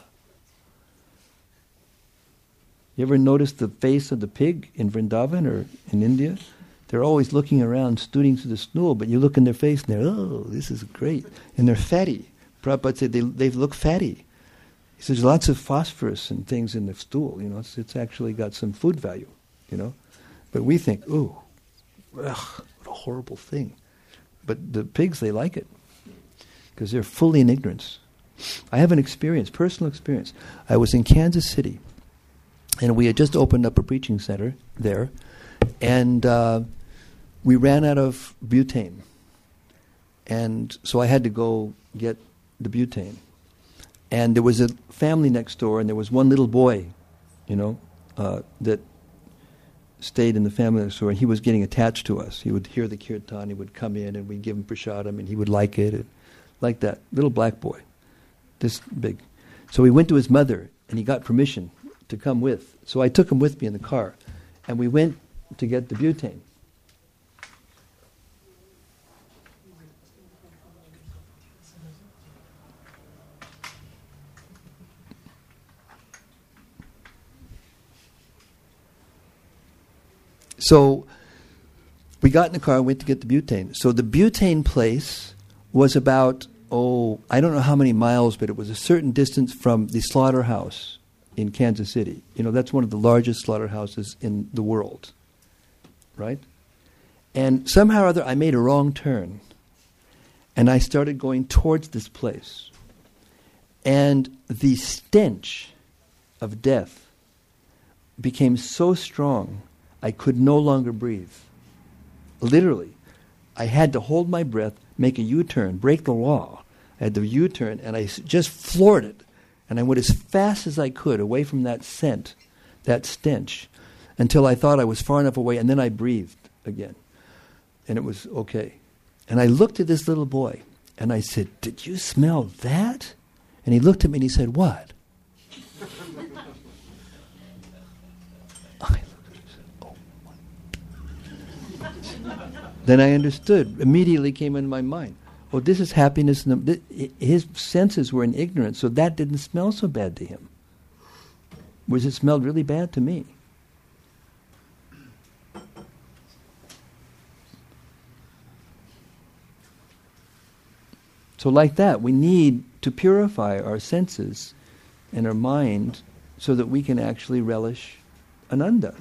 You ever notice the face of the pig in Vrindavan or in India? They're always looking around, stooting to the stool, but you look in their face and they're, oh, this is great. And they're fatty. Prabhupada said they, they look fatty. He says, there's lots of phosphorus and things in the stool. You know, it's, it's actually got some food value, you know. But we think, ooh, ugh, what a horrible thing. But the pigs, they like it because they're fully in ignorance. I have an experience, personal experience. I was in Kansas City, and we had just opened up a preaching center there, and uh, we ran out of butane. And so I had to go get the butane. And there was a family next door, and there was one little boy, you know, uh, that stayed in the family next door, and he was getting attached to us. He would hear the kirtan, he would come in, and we'd give him prasadam, and he would like it, and like that. Little black boy, this big. So he went to his mother, and he got permission to come with. So I took him with me in the car, and we went to get the butane. So we got in the car and went to get the butane. So the butane place was about, oh, I don't know how many miles, but it was a certain distance from the slaughterhouse in Kansas City. You know, that's one of the largest slaughterhouses in the world, right? And somehow or other, I made a wrong turn, and I started going towards this place. And the stench of death became so strong, I could no longer breathe. Literally. I had to hold my breath, make a U-turn, break the law. I had the U-turn, and I just floored it. And I went as fast as I could away from that scent, that stench, until I thought I was far enough away, and then I breathed again. And it was okay. And I looked at this little boy, and I said, "Did you smell that?" And he looked at me and he said, "What?" I looked and said, "Oh my." Then I understood. Immediately came into my mind. Oh, this is happiness. In the, th- his senses were in ignorance, so that didn't smell so bad to him. Whereas it smelled really bad to me. So like that, we need to purify our senses and our mind so that we can actually relish Ananda.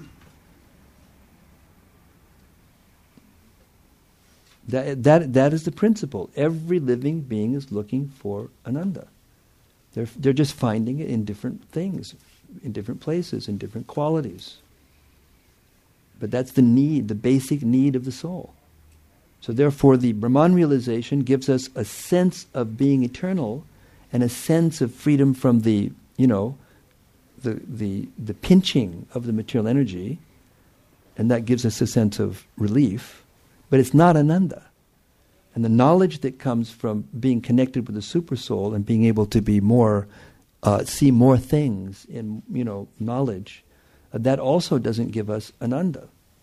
That, that, that is the principle. Every living being is looking for Ananda. They're, they're just finding it in different things, in different places, in different qualities. But that's the need, the basic need of the soul. So therefore the Brahman realization gives us a sense of being eternal and a sense of freedom from the, you know, the, the, the pinching of the material energy, and that gives us a sense of relief. But it's not Ananda. And the knowledge that comes from being connected with the super soul and being able to be more, uh, see more things in, you know, knowledge, uh, that also doesn't give us Ananda.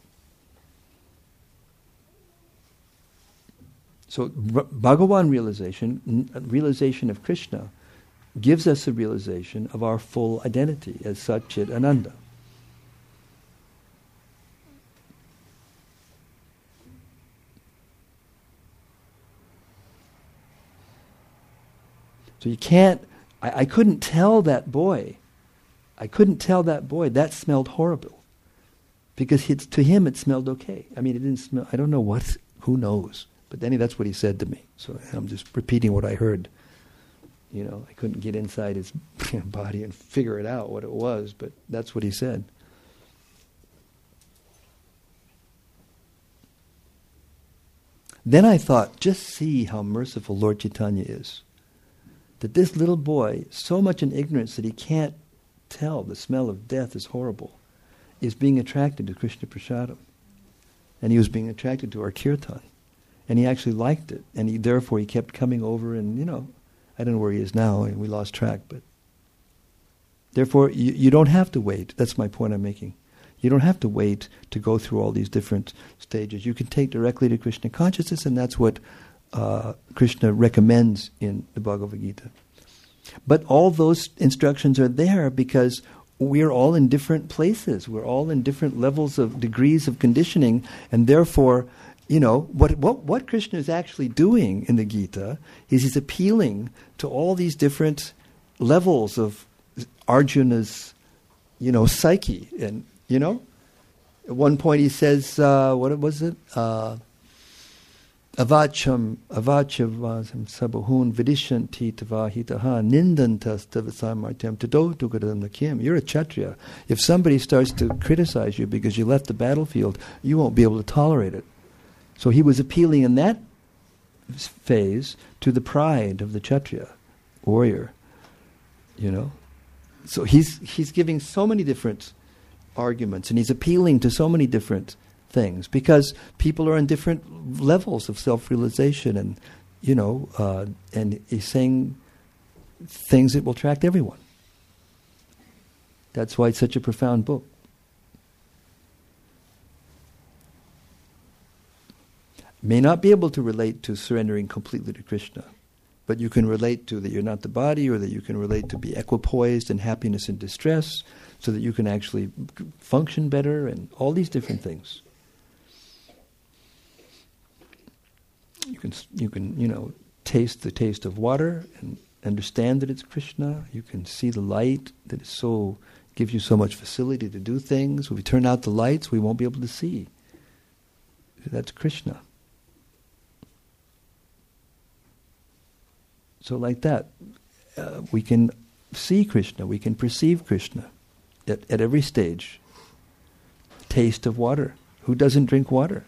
So R- Bhagavan realization, n- realization of Krishna, gives us a realization of our full identity as Satchit Ananda. So you can't, I, I couldn't tell that boy I couldn't tell that boy that smelled horrible, because it's, to him it smelled okay. I mean, it didn't smell. I don't know what. Who knows? But then that's what he said to me. So I'm just repeating what I heard. You know, I couldn't get inside his body and figure it out what it was, but that's what he said. Then I thought, just see how merciful Lord Chaitanya is. That this little boy, so much in ignorance that he can't tell the smell of death is horrible, is being attracted to Krishna Prasadam. And he was being attracted to our kirtan. And he actually liked it. And he therefore he kept coming over and, you know, I don't know where he is now, and we lost track, but therefore you, you don't have to wait. That's my point I'm making. You don't have to wait to go through all these different stages. You can take directly to Krishna consciousness, and that's what uh, Krishna recommends in the Bhagavad Gita. But all those instructions are there because we're all in different places. We're all in different levels of degrees of conditioning, and therefore, you know, what, what, what Krishna is actually doing in the Gita is he's appealing to all these different levels of Arjuna's, you know, psyche. And, you know, at one point he says, uh, what was it? Uh, Avacham, avachavasam sabahun vidishanti tavahitaha nindantas tavasamartyam tado tukadam nakyam. You're a Kshatriya. If somebody starts to criticize you because you left the battlefield, you won't be able to tolerate it. So he was appealing in that phase to the pride of the Kshatriya warrior, you know. So he's he's giving so many different arguments, and he's appealing to so many different things because people are in different levels of self-realization, and you know, uh, and he's saying things that will attract everyone. That's why it's such a profound book. May not be able to relate to surrendering completely to Krishna, but you can relate to that you're not the body, or that you can relate to be equipoised in happiness and distress, so that you can actually function better, and all these different things. You can, you can, you know, taste the taste of water and understand that it's Krishna. You can see the light that is so gives you so much facility to do things. If we turn out the lights, we won't be able to see. That's Krishna. So like that, uh, we can see Krishna, we can perceive Krishna at, at every stage. Taste of water. Who doesn't drink water?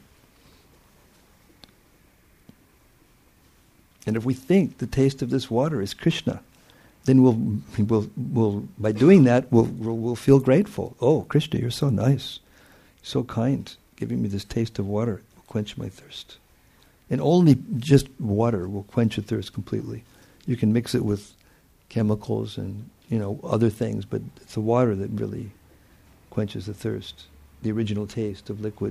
And if we think the taste of this water is Krishna, then we'll, we'll, we'll by doing that, we'll, we'll, we'll feel grateful. Oh, Krishna, you're so nice, so kind, giving me this taste of water. It will quench my thirst. And only just water will quench your thirst completely. You can mix it with chemicals and, you know, other things, but it's the water that really quenches the thirst, the original taste of liquid.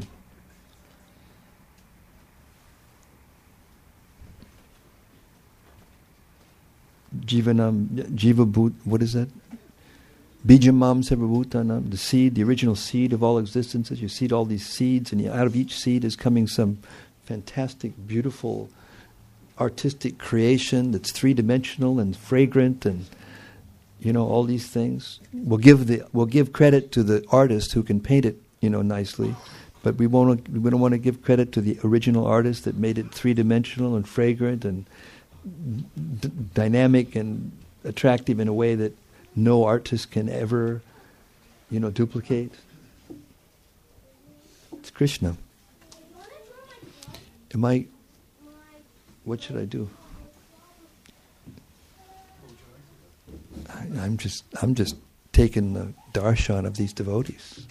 Jivanam, jiva bhut, what is that? Bijamam sarvabhutanam, the seed, the original seed of all existences. You seed all these seeds, and out of each seed is coming some fantastic, beautiful, artistic creation that's three-dimensional and fragrant, and you know, all these things. We'll give the we'll give credit to the artist who can paint it, you know, nicely, but we won't. We don't want to give credit to the original artist that made it three-dimensional and fragrant and d- dynamic and attractive in a way that no artist can ever, you know, duplicate. It's Krishna. Am I? What should I do? I, I'm just, I'm just taking the darshan of these devotees.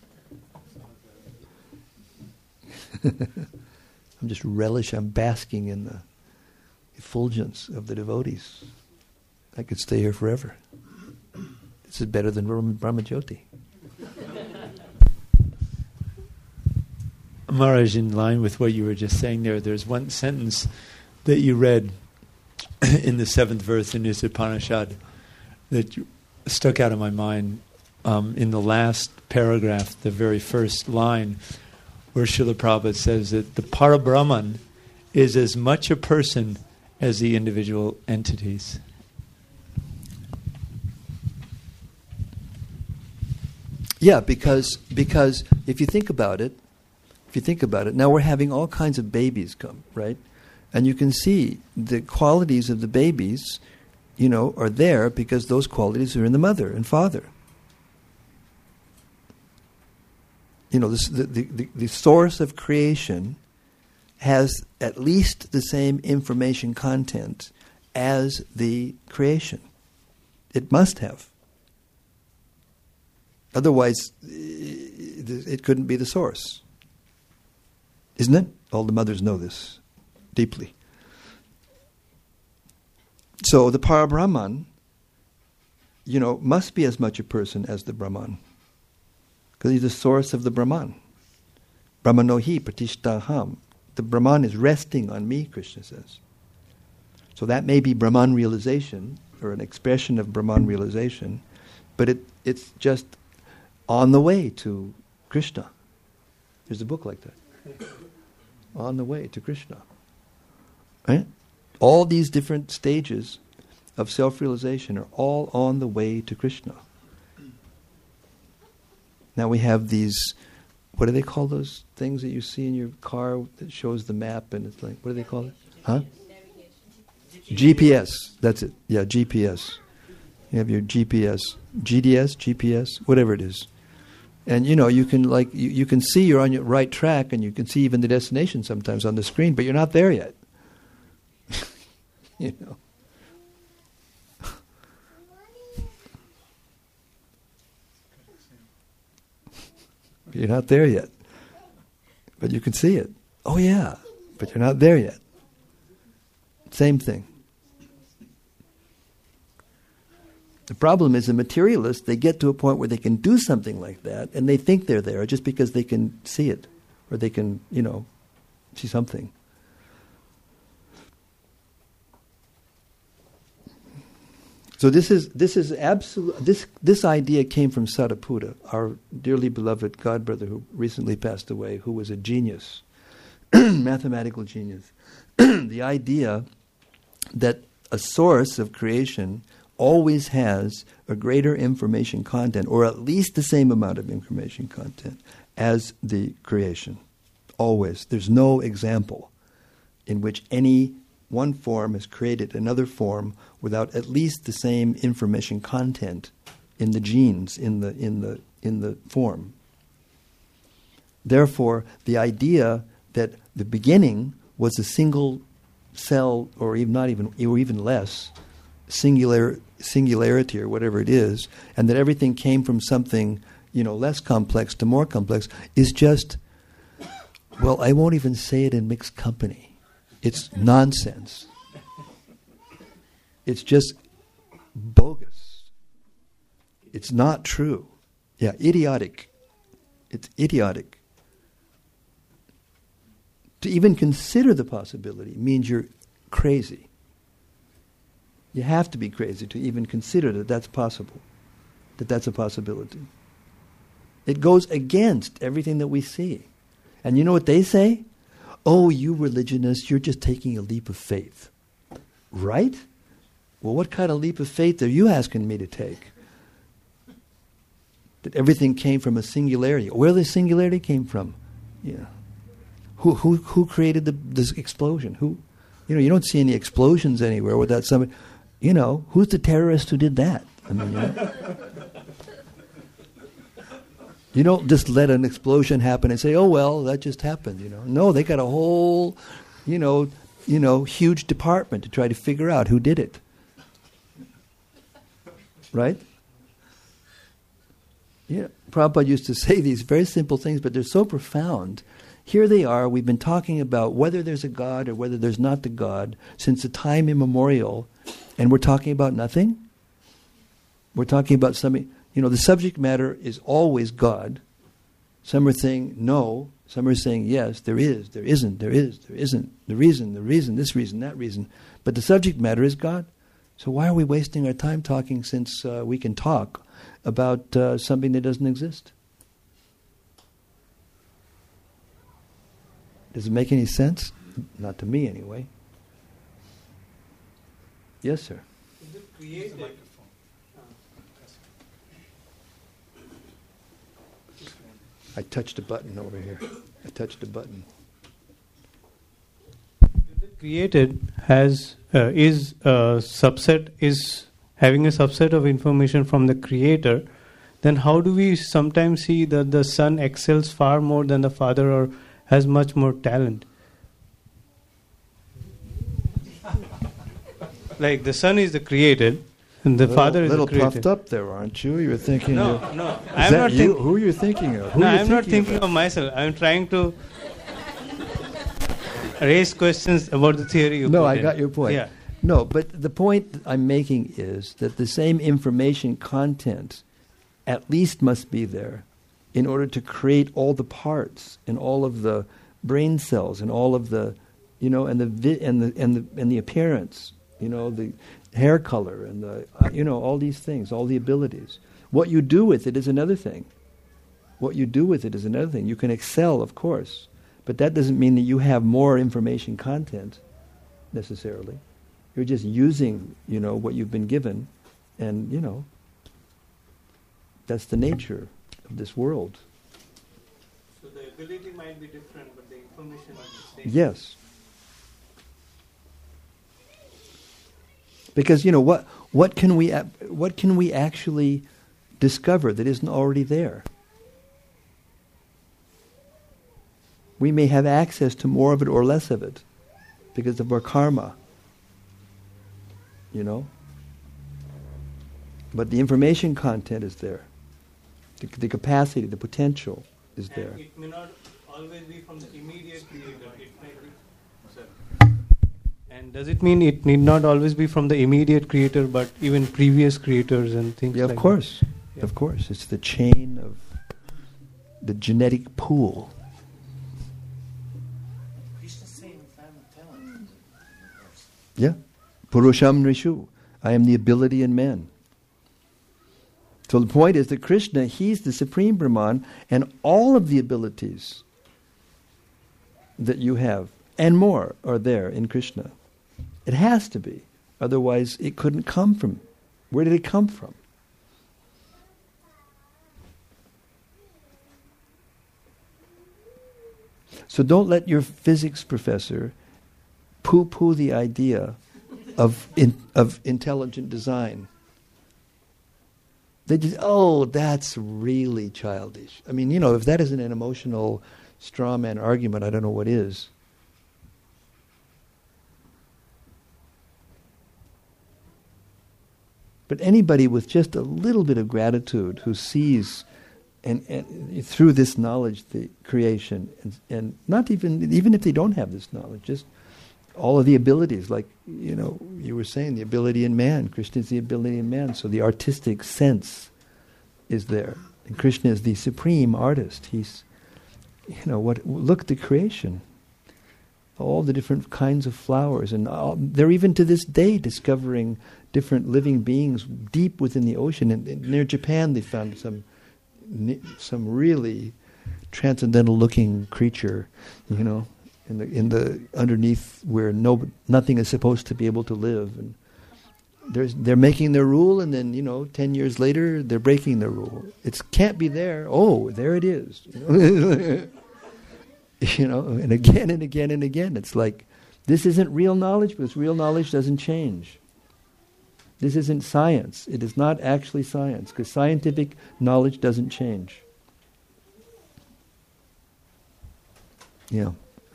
I'm just relish. I'm basking in the effulgence of the devotees. I could stay here forever. This is better than Brahmajyoti. Maharaj, in line with what you were just saying there, there's one sentence that you read in the seventh verse in this Upanishad that stuck out of my mind um, in the last paragraph, the very first line, where Srila Prabhupada says that the Parabrahman is as much a person as the individual entities. Yeah, because because if you think about it, if you think about it, now we're having all kinds of babies come, right? And you can see the qualities of the babies, you know, are there because those qualities are in the mother and father. You know, this, the, the, the source of creation has at least the same information content as the creation. It must have. Otherwise, it couldn't be the source. Isn't it? All the mothers know this deeply. So the Parabrahman, you know, must be as much a person as the Brahman. Because he's the source of the Brahman. Brahmanohi pratishtaham. The Brahman is resting on me, Krishna says. So that may be Brahman realization, or an expression of Brahman realization, but it it's just on the way to Krishna. There's a book like that. On the way to Krishna. Right? All these different stages of self-realization are all on the way to Krishna. Now we have these, what do they call those things that you see in your car that shows the map and it's like, what do they call it? Huh? G P S. That's it. Yeah, G P S. You have your G P S. G D S, G P S, whatever it is. And you know, you can like you, you can see you're on your right track and you can see even the destination sometimes on the screen, but you're not there yet. You know. You're not there yet. But you can see it. Oh yeah, but you're not there yet. Same thing. The problem is the materialists, they get to a point where they can do something like that and they think they're there just because they can see it or they can, you know, see something. So this is this is absolute. This this idea came from Sariputta, our dearly beloved godbrother who recently passed away, who was a genius, mathematical genius. The idea that a source of creation always has a greater information content, or at least the same amount of information content as the creation. Always. There's no example in which any one form has created another form without at least the same information content in the genes, in the in the in the form. Therefore, the idea that the beginning was a single cell, or even not even or even less, singular singularity or whatever it is, and that everything came from something, you know, less complex to more complex, is just, well, I won't even say it in mixed company. It's nonsense. It's just bogus. It's not true. Yeah, idiotic. It's idiotic. To even consider the possibility means you're crazy. You have to be crazy to even consider that that's possible, that that's a possibility. It goes against everything that we see. And you know what they say? Oh, you religionists, you're just taking a leap of faith. Right? Well, what kind of leap of faith are you asking me to take? That everything came from a singularity. Where the singularity came from? Yeah. Who who who created the, this explosion? Who? You know, you don't see any explosions anywhere without somebody. You know, who's the terrorist who did that? I mean, you know. You don't just let an explosion happen and say, "Oh well, that just happened." You know, no, they got a whole, you know, you know, huge department to try to figure out who did it. Right? Yeah, Prabhupada used to say these very simple things, but they're so profound. Here they are. We've been talking about whether there's a God or whether there's not the God since the time immemorial, and we're talking about nothing. We're talking about something. You know, the subject matter is always God. Some are saying no. Some are saying yes, there is, there isn't, there is, there isn't. The reason, the reason, this reason, that reason. But the subject matter is God. So why are we wasting our time talking since uh, we can talk about uh, something that doesn't exist? Does it make any sense? Not to me, anyway. Yes, sir. Is it created? I touched a button over here. I touched a button. Created has uh, is a subset is having a subset of information from the creator, then how do we sometimes see that the son excels far more than the father or has much more talent? Like the son is the created and the little, father is little the created. puffed up there, aren't you? You're thinking. No, of, no, is I'm that not you? think- Who are you thinking of? Who No, are you I'm not thinking about? of myself. I'm trying to raise questions about the theory you No, put I in. got your point. Yeah. No, but the point I'm making is that the same information content at least must be there in order to create all the parts and all of the brain cells and all of the, you know, and the vi- and the and the and the appearance, you know, the hair color and the, uh, you know, all these things, all the abilities. What you do with it is another thing. What you do with it is another thing. You can excel, of course, but that doesn't mean that you have more information content necessarily. You're just using, you know, what you've been given, and, you know, that's the nature of this world. So the ability might be different, but the information is the same. Yes. Because, you know, what what can we a- what can we actually discover that isn't already there? We may have access to more of it or less of it because of our karma. You know? But the information content is there. The, the capacity, the potential is there. And it may not always be from the immediate creator. It may be. Sorry. And does it mean it need not always be from the immediate creator, but even previous creators and things Yeah, like of course. Yeah. Of course. It's the chain of the genetic pool. He's the same talent. Yeah. Purusham Rishu. I am the ability in men. So the point is that Krishna, he's the supreme Brahman, and all of the abilities that you have, and more, are there in Krishna. It has to be. Otherwise, it couldn't come from. Where did it come from? So don't let your physics professor poo-poo the idea of in, of intelligent design. They just, oh, that's really childish. I mean, you know, if that isn't an emotional straw man argument, I don't know what is. But anybody with just a little bit of gratitude who sees and, and through this knowledge the creation, and, and not even even if they don't have this knowledge, just all of the abilities, like, you know, you were saying, the ability in man. Krishna is the ability in man, so the artistic sense is there. And Krishna is the supreme artist. He's, you know, what? Look at the creation. All the different kinds of flowers, and all, they're even to this day discovering different living beings deep within the ocean. And, and near Japan, they found some some really transcendental-looking creature, you know, in the in the underneath where no nothing is supposed to be able to live. And there's they're making their rule, and then, you know, ten years later they're breaking their rule. It can't be there. Oh, there it is. You know? You know, and again and again and again. It's like, this isn't real knowledge, because real knowledge doesn't change. This isn't science. It is not actually science, because scientific knowledge doesn't change. Yeah.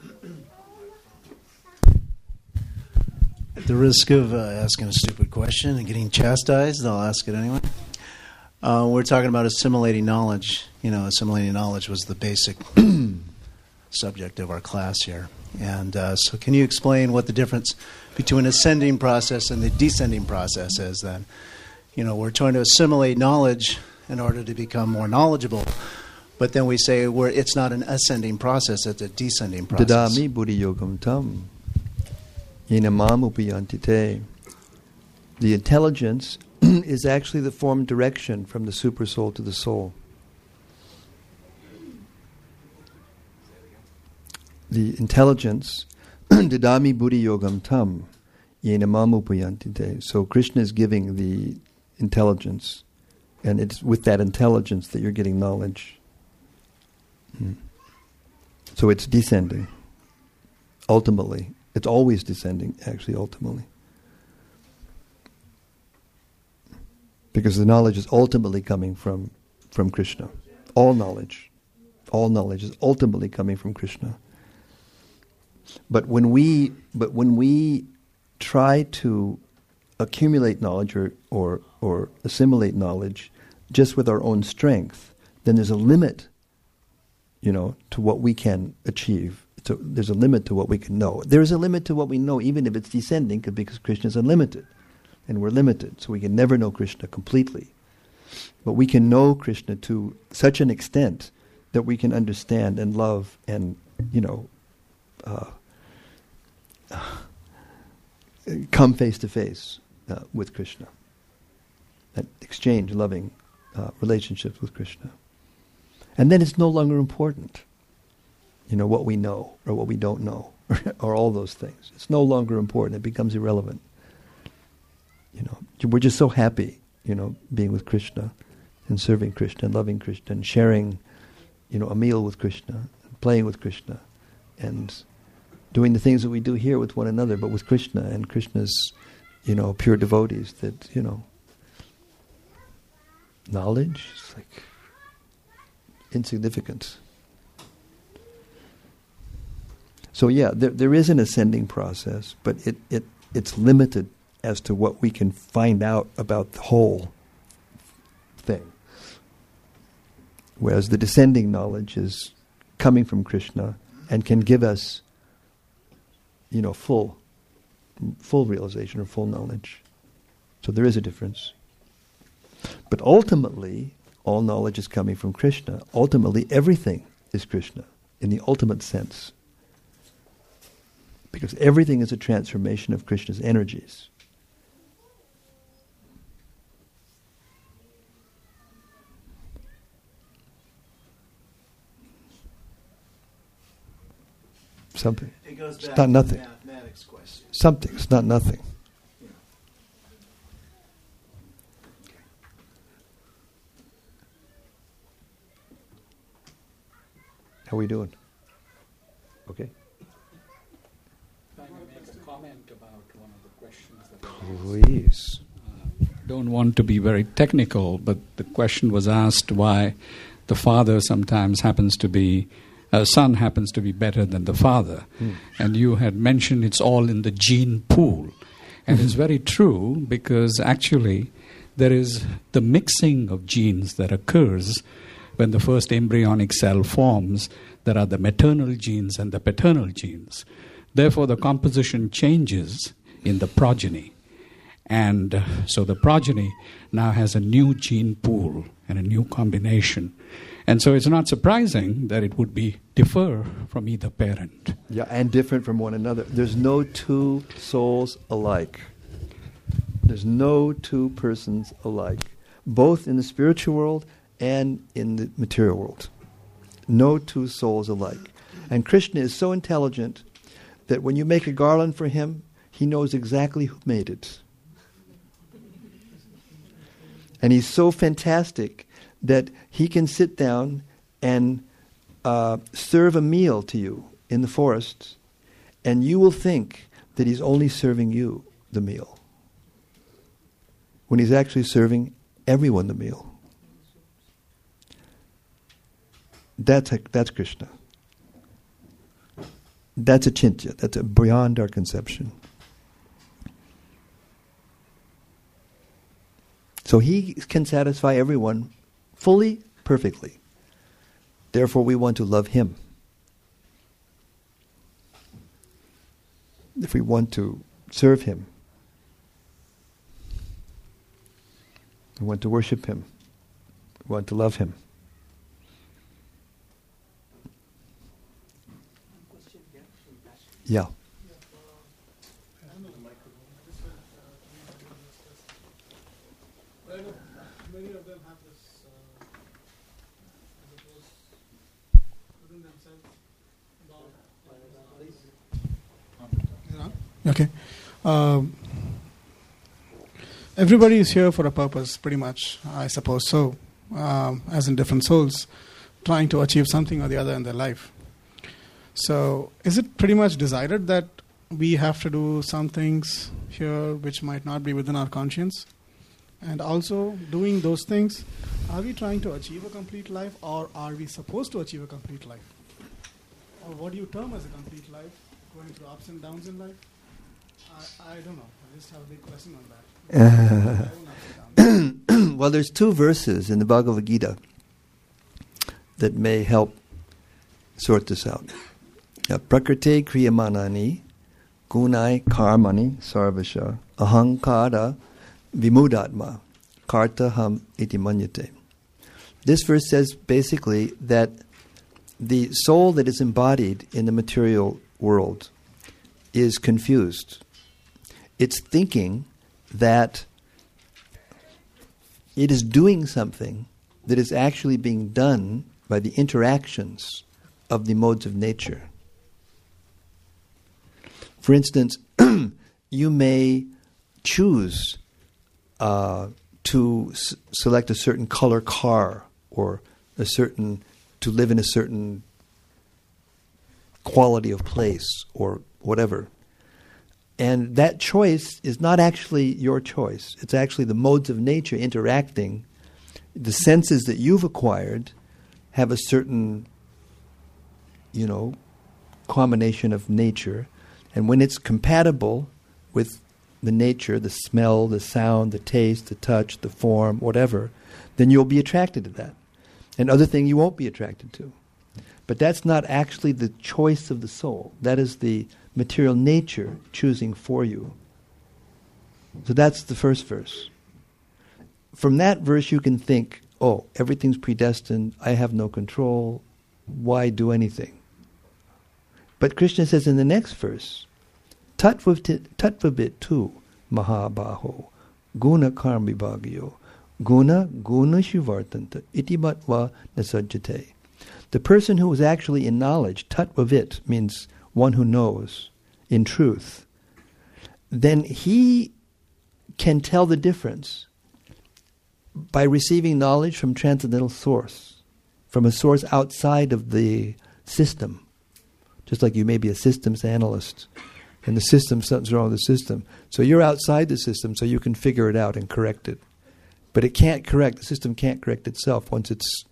At the risk of uh, asking a stupid question and getting chastised, I'll ask it anyway. Uh, we're talking about assimilating knowledge. You know, assimilating knowledge was the basic subject of our class here. And uh, so can you explain what the difference between ascending process and the descending process is then? You know, we're trying to assimilate knowledge in order to become more knowledgeable, but then we say we're, it's not an ascending process, it's a descending process. Dadami buddhi yogam tam yena mam upayanti te. The intelligence is actually the form direction from the supersoul to the soul. The intelligence, Dadami buddhi yogam tam yena mam upayanti te. So Krishna is giving the intelligence, and it's with that intelligence that you're getting knowledge. Hmm. So it's descending. Ultimately. It's always descending, actually, ultimately. Because the knowledge is ultimately coming from, from Krishna. All knowledge. All knowledge is ultimately coming from Krishna. But when we but when we try to accumulate knowledge or, or, or assimilate knowledge just with our own strength, then there's a limit, you know, to what we can achieve. So there's a limit to what we can know. There is a limit to what we know, even if it's descending, because Krishna is unlimited, and we're limited, so we can never know Krishna completely. But we can know Krishna to such an extent that we can understand and love and, you know, uh, come face to face uh, with Krishna. That exchange loving uh, relationships with Krishna. And then it's no longer important, you know, what we know or what we don't know or, or all those things. It's no longer important. It becomes irrelevant. You know, we're just so happy, you know, being with Krishna and serving Krishna and loving Krishna and sharing, you know, a meal with Krishna, and playing with Krishna, and doing the things that we do here with one another, but with Krishna and Krishna's, you know, pure devotees. That, you know, knowledge is like insignificant. So yeah, there there is an ascending process, but it, it it's limited as to what we can find out about the whole thing. Whereas the descending knowledge is coming from Krishna and can give us, you know, full full realization or full knowledge. So there is a difference. But ultimately, all knowledge is coming from Krishna. Ultimately, everything is Krishna in the ultimate sense. Because everything is a transformation of Krishna's energies. Something. It goes It's back not to nothing. the mathematics question. Something. It's not nothing. How are we doing? Okay. If I may make a comment about one of the questions that Please. uh, don't want to be very technical, but the question was asked why the father sometimes happens to be, uh, son happens to be better than the father. Mm. And you had mentioned it's all in the gene pool. And it's very true, because actually there is the mixing of genes that occurs when the first embryonic cell forms. There are the maternal genes and the paternal genes. Therefore, the composition changes in the progeny. And uh, so the progeny now has a new gene pool and a new combination. And so it's not surprising that it would be differ from either parent. Yeah, and different from one another. There's no two souls alike. There's no two persons alike, both in the spiritual world and in the material world. No two souls alike. And Krishna is so intelligent that when you make a garland for him, he knows exactly who made it. And he's so fantastic that he can sit down and uh, serve a meal to you in the forest, and you will think that he's only serving you the meal, when he's actually serving everyone the meal. That's a, that's Krishna. That's achintya. That's a beyond our conception. So he can satisfy everyone fully, perfectly. Therefore, we want to love him. If we want to serve him, we want to worship him, we want to love him. Yeah. Many of them have this, uh, I suppose, within themselves. Yeah. Okay. Um, everybody is here for a purpose, pretty much, I suppose so, um, as in different souls. trying to achieve something or the other in their life. So is it pretty much decided that we have to do some things here which might not be within our conscience? And also, doing those things, are we trying to achieve a complete life, or are we supposed to achieve a complete life? Or what do you term as a complete life? Going through ups and downs in life? I, I don't know. I just have a big question on that. Well, there's two verses in the Bhagavad Gita that may help sort this out. Uh, Prakrite kriyamanani gunai karmani sarvasha ahankara vimudatma karta ham iti manyate. This verse says basically that the soul that is embodied in the material world is confused. It's thinking that it is doing something that is actually being done by the interactions of the modes of nature. For instance, you may choose uh, to s- select a certain color car, or a certain to live in a certain quality of place, or whatever. And that choice is not actually your choice. It's actually the modes of nature interacting. The senses that you've acquired have a certain, you know, combination of nature. And when it's compatible with the nature, the smell, the sound, the taste, the touch, the form, whatever, then you'll be attracted to that. And other things you won't be attracted to. But that's not actually the choice of the soul. That is the material nature choosing for you. So that's the first verse. From that verse you can think, oh, everything's predestined, I have no control, why do anything? But Krishna says in the next verse, Tattvavit tu mahabaho guna karmi bhagyo guna guna shivartanta iti matva nasajjate. The person who is actually in knowledge, tattvavit means one who knows in truth, then he can tell the difference by receiving knowledge from transcendental source, from a source outside of the system. Just like you may be a systems analyst, and the system, something's wrong with the system. So you're outside the system, so you can figure it out and correct it. But it can't correct, the system can't correct itself once it's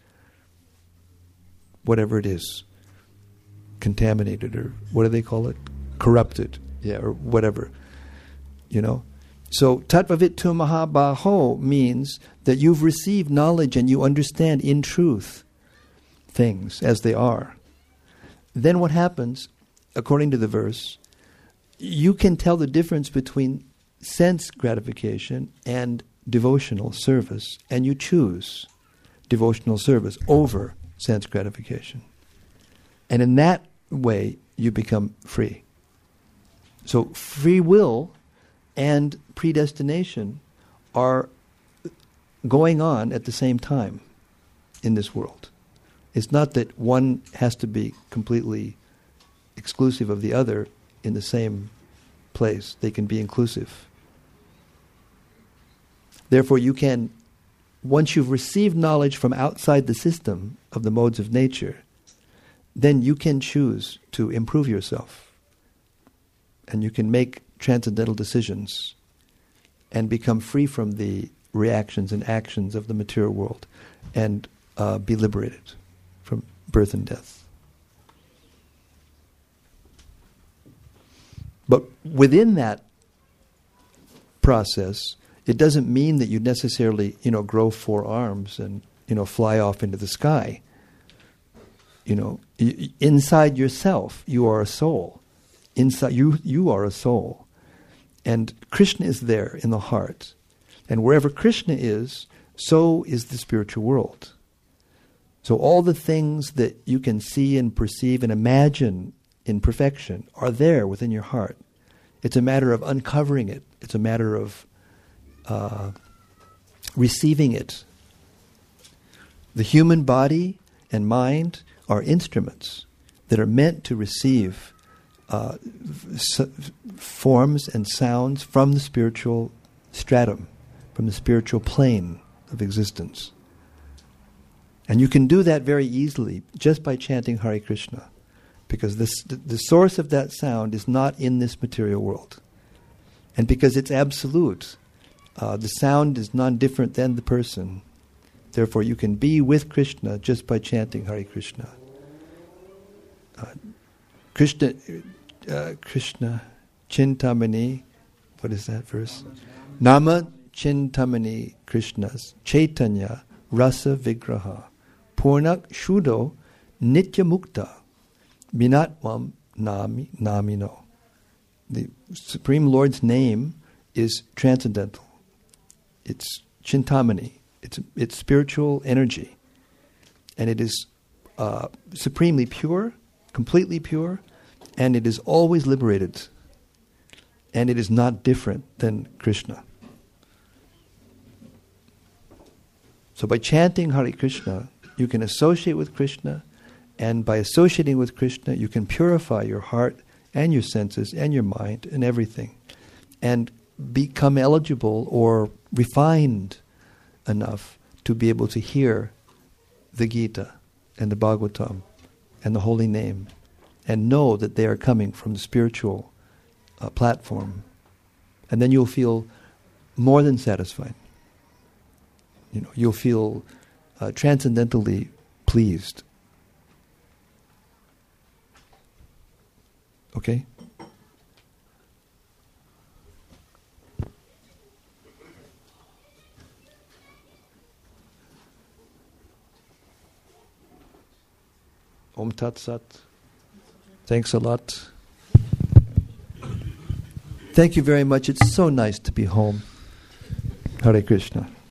whatever it is, contaminated, or what do they call it? Corrupted, yeah, or whatever, you know. So tattvavit tu mahabaho means that you've received knowledge and you understand in truth things as they are. Then what happens, according to the verse, you can tell the difference between sense gratification and devotional service, and you choose devotional service over sense gratification. And in that way, you become free. So free will and predestination are going on at the same time in this world. It's not that one has to be completely exclusive of the other in the same place. They can be inclusive. Therefore, you can, once you've received knowledge from outside the system of the modes of nature, then you can choose to improve yourself. And you can make transcendental decisions and become free from the reactions and actions of the material world and uh, be liberated from birth and death. But within that process, it doesn't mean that you necessarily, you know, grow four arms and, you know, fly off into the sky. You know, y- inside yourself, you are a soul. Inside you, you are a soul. And Krishna is there in the heart. And wherever Krishna is, so is the spiritual world. So all the things that you can see and perceive and imagine in perfection are there within your heart. It's a matter of uncovering it. It's a matter of uh, receiving it. The human body and mind are instruments that are meant to receive uh, s- forms and sounds from the spiritual stratum, from the spiritual plane of existence. And you can do that very easily just by chanting Hare Krishna, because this, the, the source of that sound is not in this material world. And because it's absolute, uh, the sound is non-different than the person. Therefore, you can be with Krishna just by chanting Hare Krishna. Uh, Krishna, uh, Krishna, Chintamani, what is that verse? Nama Chintamani Krishnas, Chaitanya, Rasa Vigraha, Purnak Shudo, Nitya Mukta, Minatvam Nami Namino. The Supreme Lord's name is transcendental. It's Chintamani. It's it's spiritual energy. And it is uh, supremely pure, completely pure, and it is always liberated. And it is not different than Krishna. So by chanting Hare Krishna, you can associate with Krishna, and by associating with Krishna, you can purify your heart and your senses and your mind and everything, and become eligible or refined enough to be able to hear the Gita and the Bhagavatam and the holy name, and know that they are coming from the spiritual uh, platform. And then you'll feel more than satisfied. You know, you'll feel uh, transcendentally pleased. Okay? Om Tat Sat. Thanks a lot. Thank you very much. It's so nice to be home. Hare Krishna.